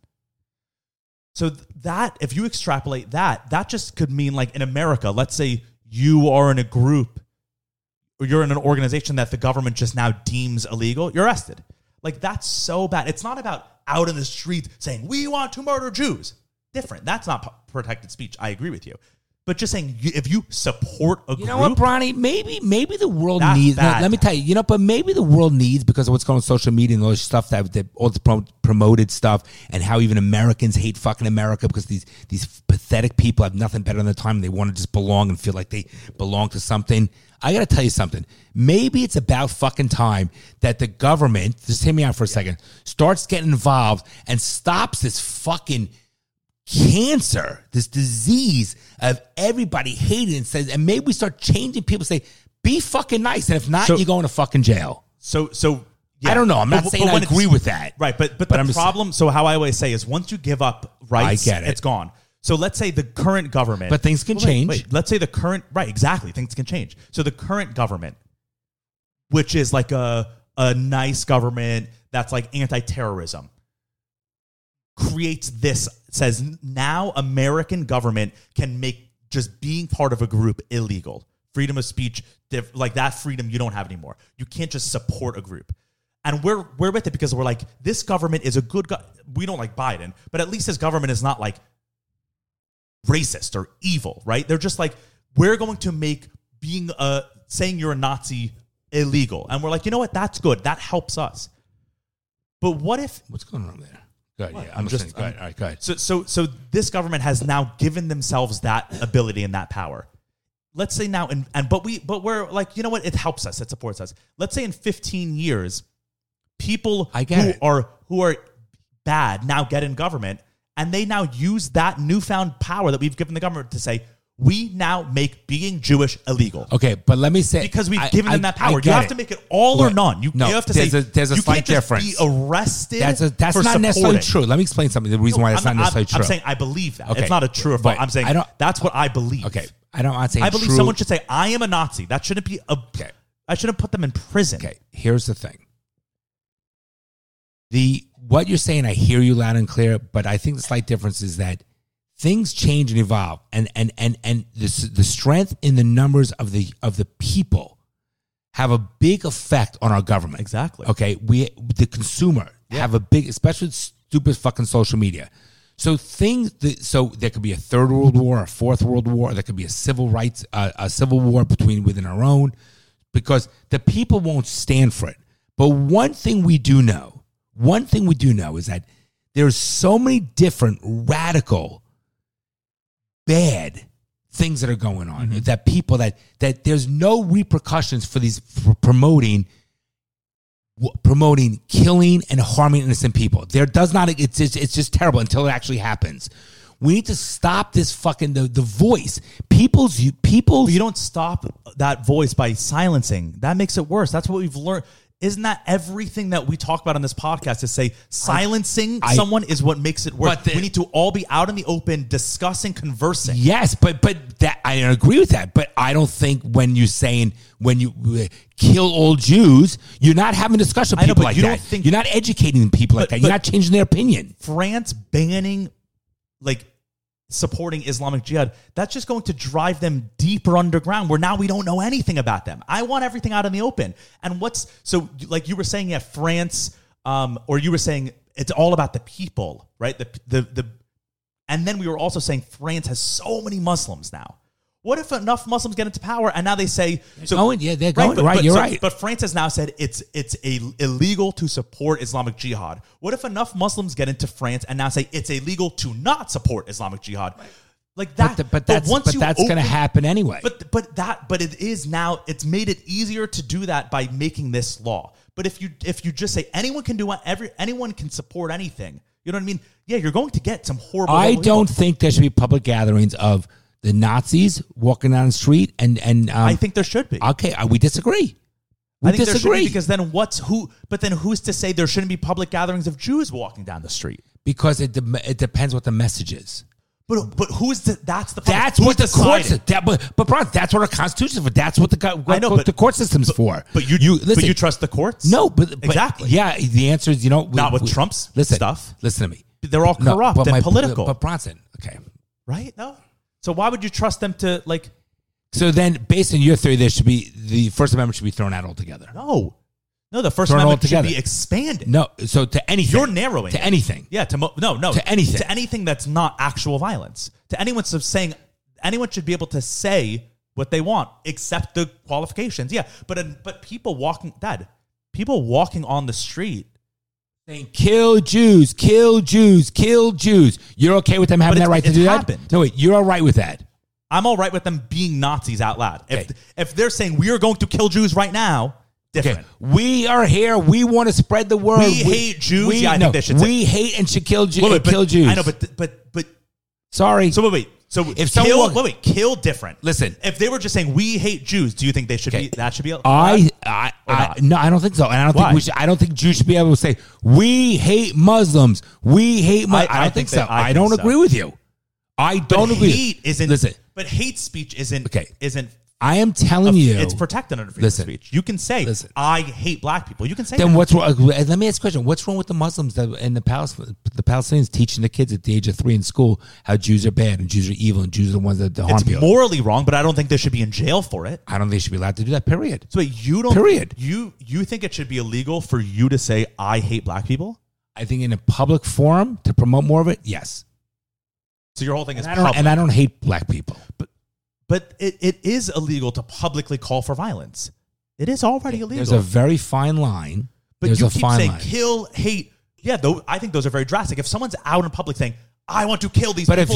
So that, if you extrapolate that just could mean, like, in America, let's say you are in a group or you're in an organization that the government just now deems illegal, you're arrested. Like, that's so bad. It's not about out in the street saying, we want to murder Jews. Different. That's not protected speech. I agree with you. But just saying, if you support a group. You know what, Bronny? Maybe the world needs. Let me tell you, but maybe the world needs, because of what's going on social media and all this stuff, that all the promoted stuff, and how even Americans hate fucking America because these pathetic people have nothing better than the time. And they want to just belong and feel like they belong to something. I got to tell you something. Maybe it's about fucking time that the government, just hear me out for a second, starts getting involved and stops this fucking cancer, this disease of everybody hating, and says, and maybe we start changing people, say, be fucking nice, and if not, you're going to fucking jail. So yeah. I don't know. I'm not saying I agree with that. Right, but the problem, so how I always say is, once you give up rights, it's gone. So let's say the current government, but things can change. Wait, let's say the current, right, exactly, things can change. So the current government, which is like a nice government that's like anti-terrorism, creates this, says now American government can make just being part of a group illegal. Freedom of speech, like that freedom you don't have anymore. You can't just support a group. And we're with it because we're like, this government is a good we don't like Biden, but at least this government is not like racist or evil, right? They're just like, we're going to make being saying you're a Nazi illegal. And we're like, you know what? That's good. That helps us. But what if... What's going on there? Good. What? Yeah, I'm just... All right, go ahead. So this government has now given themselves that ability and that power. Let's say now, but we're like, you know what? It helps us. It supports us. Let's say in 15 years, people who are bad now get in government, and they now use that newfound power that we've given the government to say, we now make being Jewish illegal. Okay, but let me say... Because we've given them that power. You have to make it all or none. You have to say... There's a slight difference. You can't just be arrested That's not necessarily true. Let me explain something. The reason why that's not necessarily true. I'm saying I believe that. Okay. It's not a true or false. I'm saying that's what I believe. Okay. I'm not saying I believe someone should say, I am a Nazi. That shouldn't be... I shouldn't put them in prison. Okay, here's the thing. What you're saying, I hear you loud and clear, but I think the slight difference is that things change and evolve, and the strength in the numbers of the people have a big effect on our government. Exactly. Okay, the consumer have a big, especially with stupid fucking social media. So so there could be a third world war, a fourth world war. There could be a civil war within our own, because the people won't stand for it. But one thing we do know is that there's so many different radical, bad things that are going on, that people that there's no repercussions for promoting killing and harming innocent people. There does not. It's just terrible until it actually happens. We need to stop this fucking the voice. People's. You don't stop that voice by silencing. That makes it worse. That's what we've learned. Isn't that everything that we talk about on this podcast, to say silencing someone is what makes it worse? We need to all be out in the open, discussing, conversing. Yes, but that I agree with that. But I don't think when you kill all Jews, you're not having a discussion with people like that. You're not educating people like that. You're not changing their opinion. France banning, supporting Islamic Jihad, that's just going to drive them deeper underground, where now we don't know anything about them. I want everything out in the open. And like you were saying, France, or you were saying it's all about the people, right? And then we were also saying France has so many Muslims now. What if enough Muslims get into power and now they say... they're going. You're right. But France has now said it's illegal to support Islamic Jihad. What if enough Muslims get into France and now say it's illegal to not support Islamic Jihad? Like that. But that's going to happen anyway. But it is now, it's made it easier to do that by making this law. But if you just say anyone can anyone can support anything, you know what I mean? Yeah, you're going to get some horrible... I don't think there should be public gatherings of the Nazis walking down the street and I think there should be. Okay, we disagree. We I think there should disagree be, because then but then who's to say there shouldn't be public gatherings of Jews walking down the street? because it depends what the message is. But who is that's the problem. That's Who's what the courts. deciding? But Bron, that's what our Constitution is for. That's what I know, but the court system's for. But you listen. But you trust the courts? No, but exactly. Yeah, the answer is not with Trump's stuff. Listen to me. They're all corrupt and political. But Bronson, okay, right? No. So why would you trust them to like? So then, based on your theory, there should be the First Amendment should be thrown out altogether. No, the First Thrown Amendment should altogether. be expanded. No, so to anything. You're narrowing to it. anything. Yeah, to anything. To anything that's not actual violence. To anyone saying anyone should be able to say what they want, except the qualifications. Yeah, but people walking on the street saying kill Jews, kill Jews, kill Jews. You're okay with them having that right to do happened. that? No, wait, you're all right with that. I'm all right with them being Nazis out loud. Okay. If they're saying we are going to kill Jews right now, different. Okay. We are here. We want to spread the word. We hate Jews. I think they should say. We hate and should kill Jews. Wait, kill Jews. I know, but sorry. So wait. So if someone kill different. Listen, if they were just saying we hate Jews, do you think they should be? That should be. No, I don't think so, and I don't Why? think we should. I don't think Jews should be able to say we hate Muslims. We hate. I don't think so. I don't agree with you. I don't agree. Hate isn't. Listen, but hate speech isn't. Okay. Isn't. I am telling you, it's protected under freedom of speech. You can say, "I hate black people." You can say. Then that. what's wrong? Let me ask a question. What's wrong with the Muslims and the Palestinians teaching the kids at the age of 3 in school how Jews are bad and Jews are evil and Jews are the ones that harm people? It's morally wrong, but I don't think they should be in jail for it. I don't think they should be allowed to do that. Period. So wait, you don't. Period. You think it should be illegal for you to say I hate black people? I think in a public forum to promote more of it, yes. So your whole thing is public. And I don't hate black people. But it is illegal to publicly call for violence. It is already illegal. There's a very fine line. But There's you a keep fine saying line. kill, hate. Yeah, though I think those are very drastic. If someone's out in public saying, I want to kill these but people,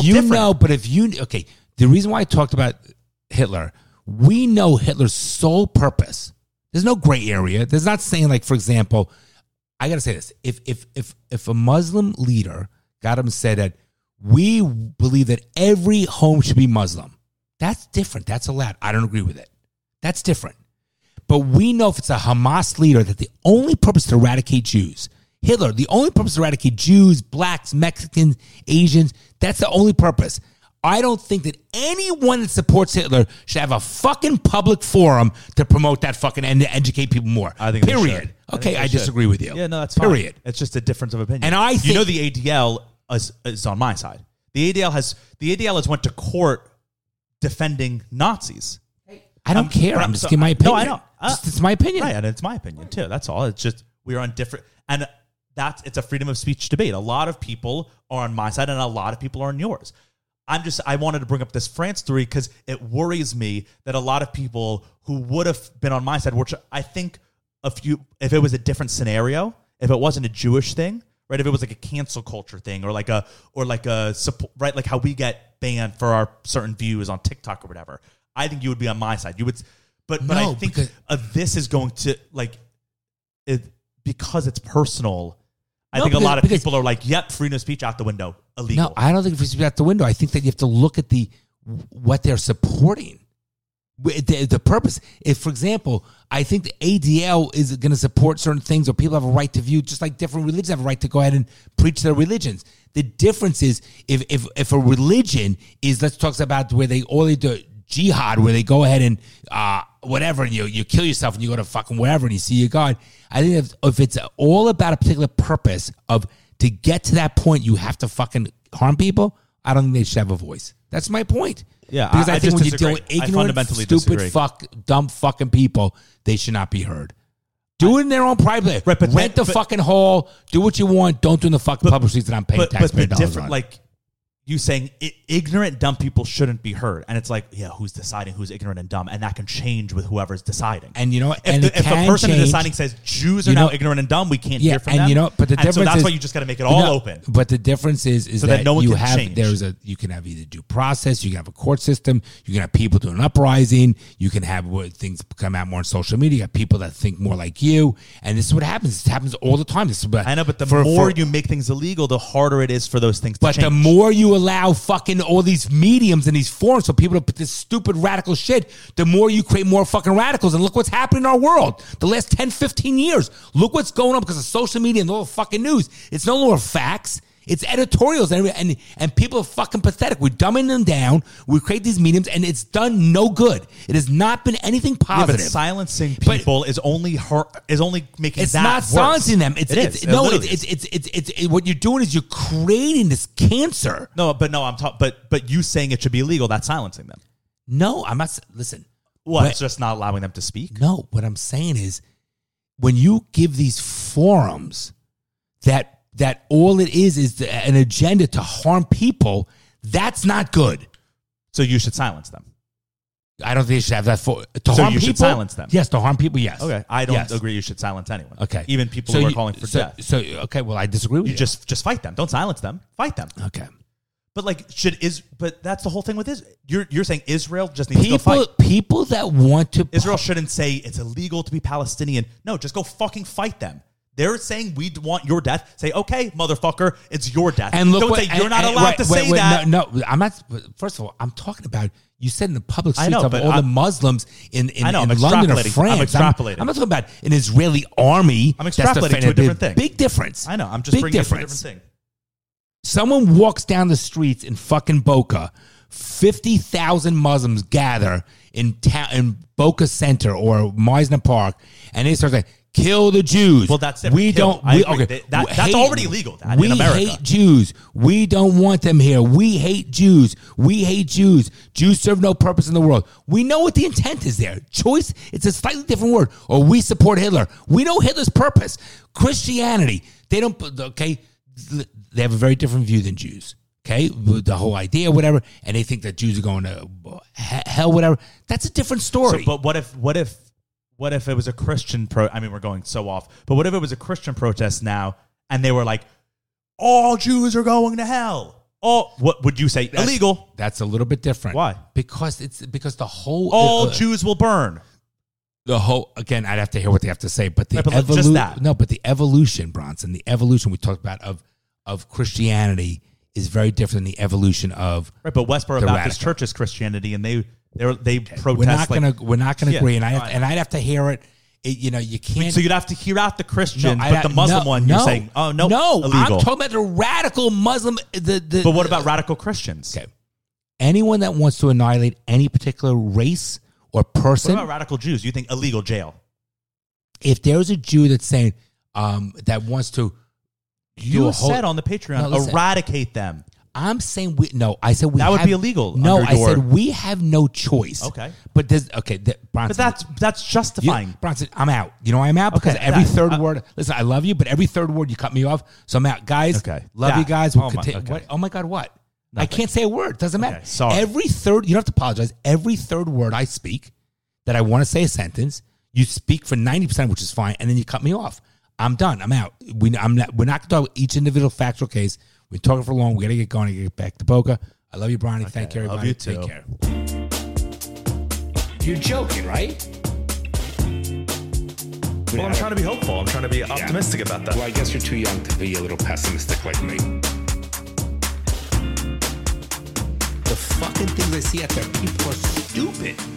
the reason why I talked about Hitler, we know Hitler's sole purpose. There's no gray area. There's not saying, like, for example, I got to say this. If a Muslim leader got him and said that we believe that every home should be Muslim, that's different. That's allowed. I don't agree with it. That's different. But we know if it's a Hamas leader that the only purpose is to eradicate Jews. Hitler, the only purpose is to eradicate Jews, blacks, Mexicans, Asians. That's the only purpose. I don't think that anyone that supports Hitler should have a fucking public forum to promote that fucking and to educate people more. I think period. Okay, I disagree with you. Yeah, no, that's period. Fine. It's just a difference of opinion. And I think, the ADL is on my side. The ADL has went to court defending Nazis. I don't care. I'm just giving my opinion. No, I know. It's my opinion. Right, and it's my opinion too. That's all. It's just we are on different, and it's a freedom of speech debate. A lot of people are on my side, and a lot of people are on yours. I wanted to bring up this France story because it worries me that a lot of people who would have been on my side, which I think if it was a different scenario, if it wasn't a Jewish thing, right? If it was like a cancel culture thing or like a support, right? Like how we get banned for our certain views on TikTok or whatever. I think you would be on my side. You would, but I think this is going to because it's personal. I think a lot of people are like, "Yep, freedom of speech out the window, illegal." No, I don't think freedom of speech out the window. I think that you have to look at what they're supporting, the purpose. If, for example, I think the ADL is going to support certain things, or people have a right to view, just like different religions have a right to go ahead and preach their religions. The difference is if a religion is, let's talk about where they do jihad, where they go ahead and whatever, and you kill yourself and you go to fucking wherever and you see your God. I think if it's all about a particular purpose of to get to that point, you have to fucking harm people. I don't think they should have a voice. That's my point. Yeah, because I think when disagree. you deal with ignorant, stupid, dumb fucking people, they should not be heard. Do it in their own private. Right, rent the fucking hall. Do what you want. Don't do it in the fucking public streets that I'm paying taxpayer dollars on. Like you saying ignorant, dumb people shouldn't be heard. And it's like, yeah, who's deciding who's ignorant and dumb? And that can change with whoever's deciding. And you know what? If the person deciding says Jews are now ignorant and dumb, we can't hear from them. But the difference so that's is, why you just got to make it all open. But the difference is so that no one you can have change. You can have either due process, you can have a court system, you can have people doing an uprising, you can have things come out more on social media, you have people that think more like you, and this is what happens. It happens all the time. I know, but the more you make things illegal, the harder it is for those things to change. But the more you allow fucking all these mediums and these forums for people to put this stupid radical shit, the more you create more fucking radicals. And look what's happening in our world. The last 10, 15 years. Look what's going on because of social media and all the fucking news. It's no longer facts. It's editorials, and people are fucking pathetic. We're dumbing them down. We create these mediums, and it's done no good. It has not been anything positive. But silencing people is only making it's that not worse. silencing them. It It's what you're doing is you're creating this cancer. But you saying it should be illegal, that's silencing them. No, I'm not. Listen. It's just not allowing them to speak? No, what I'm saying is when you give these forums that all it is an agenda to harm people, that's not good. So you should silence them. I don't think you should have that harm people. You should silence them. Yes, to harm people, yes. Okay. I don't agree you should silence anyone. Okay. Even people who are calling for death. Okay, well, I disagree with you. You just fight them. Don't silence them. Fight them. Okay. But but that's the whole thing with Israel. You're saying Israel just needs to go fight. People that want to Israel shouldn't say it's illegal to be Palestinian. No, just go fucking fight them. They're saying we want your death. Say, okay, motherfucker, it's your death. And look, don't say you're not allowed to say that. No, I'm not. First of all, I'm talking about you said in the public streets of all the Muslims in London or France. I'm extrapolating. I'm not talking about an Israeli army. I'm extrapolating to a different thing. Big difference. I know. I'm just bringing it to a different thing. Someone walks down the streets in fucking Boca. 50,000 Muslims gather in Boca Center or Meisner Park, and they start saying, kill the Jews. Well, that's we don't. That's already illegal. We in America. Hate Jews. We don't want them here. We hate Jews. We hate Jews. Jews serve no purpose in the world. We know what the intent is there. Choice. It's a slightly different word. Or we support Hitler. We know Hitler's purpose. Christianity. They don't. Okay. They have a very different view than Jews. Okay, the whole idea, whatever, and they think that Jews are going to hell, whatever. That's a different story. But what if it was a Christian we're going so off. But what if it was a Christian protest now, and they were like, all Jews are going to hell? Oh, what would you say? Illegal. That's a little bit different. Why? Because the whole all Jews will burn. The whole again, I'd have to hear what they have to say, but the just that. No, but the evolution, Bronson, the evolution we talked about of Christianity is very different than the evolution of right. But Westboro Baptist Church is Christianity, and they protest. We're not gonna agree, and I'd have to hear it. You can't. So you'd have to hear out the Christian, but the Muslim you're saying, oh no, illegal. I'm talking about the radical Muslim. But what about radical Christians? Okay, anyone that wants to annihilate any particular race or person. What about radical Jews? You think illegal jail? If there's a Jew that's saying that wants to. You said on the Patreon, eradicate them. I'm saying I said we. That would be illegal. No, I said we have no choice. Okay, but Bronson. But that's justifying. Bronson, I'm out. You know why I'm out? Because every third word. Listen, I love you, but every third word you cut me off, so I'm out, guys. Okay, love you guys. We'll continue. Oh my God, what? Nothing. I can't say a word. Doesn't matter. Sorry. Every third. You don't have to apologize. Every third word I speak, that I want to say a sentence, you speak for 90%, which is fine, and then you cut me off. I'm done. I'm out. We're not going to talk about each individual factual case. We're talking for long. We got to get going and get back to Boca. I love you, Bronny. Okay, thank you, everybody. Love you too. Take care. You're joking, right? Well, I'm trying to be hopeful. I'm trying to be optimistic about that. Well, I guess you're too young to be a little pessimistic like me. The fucking things I see out there, people are stupid.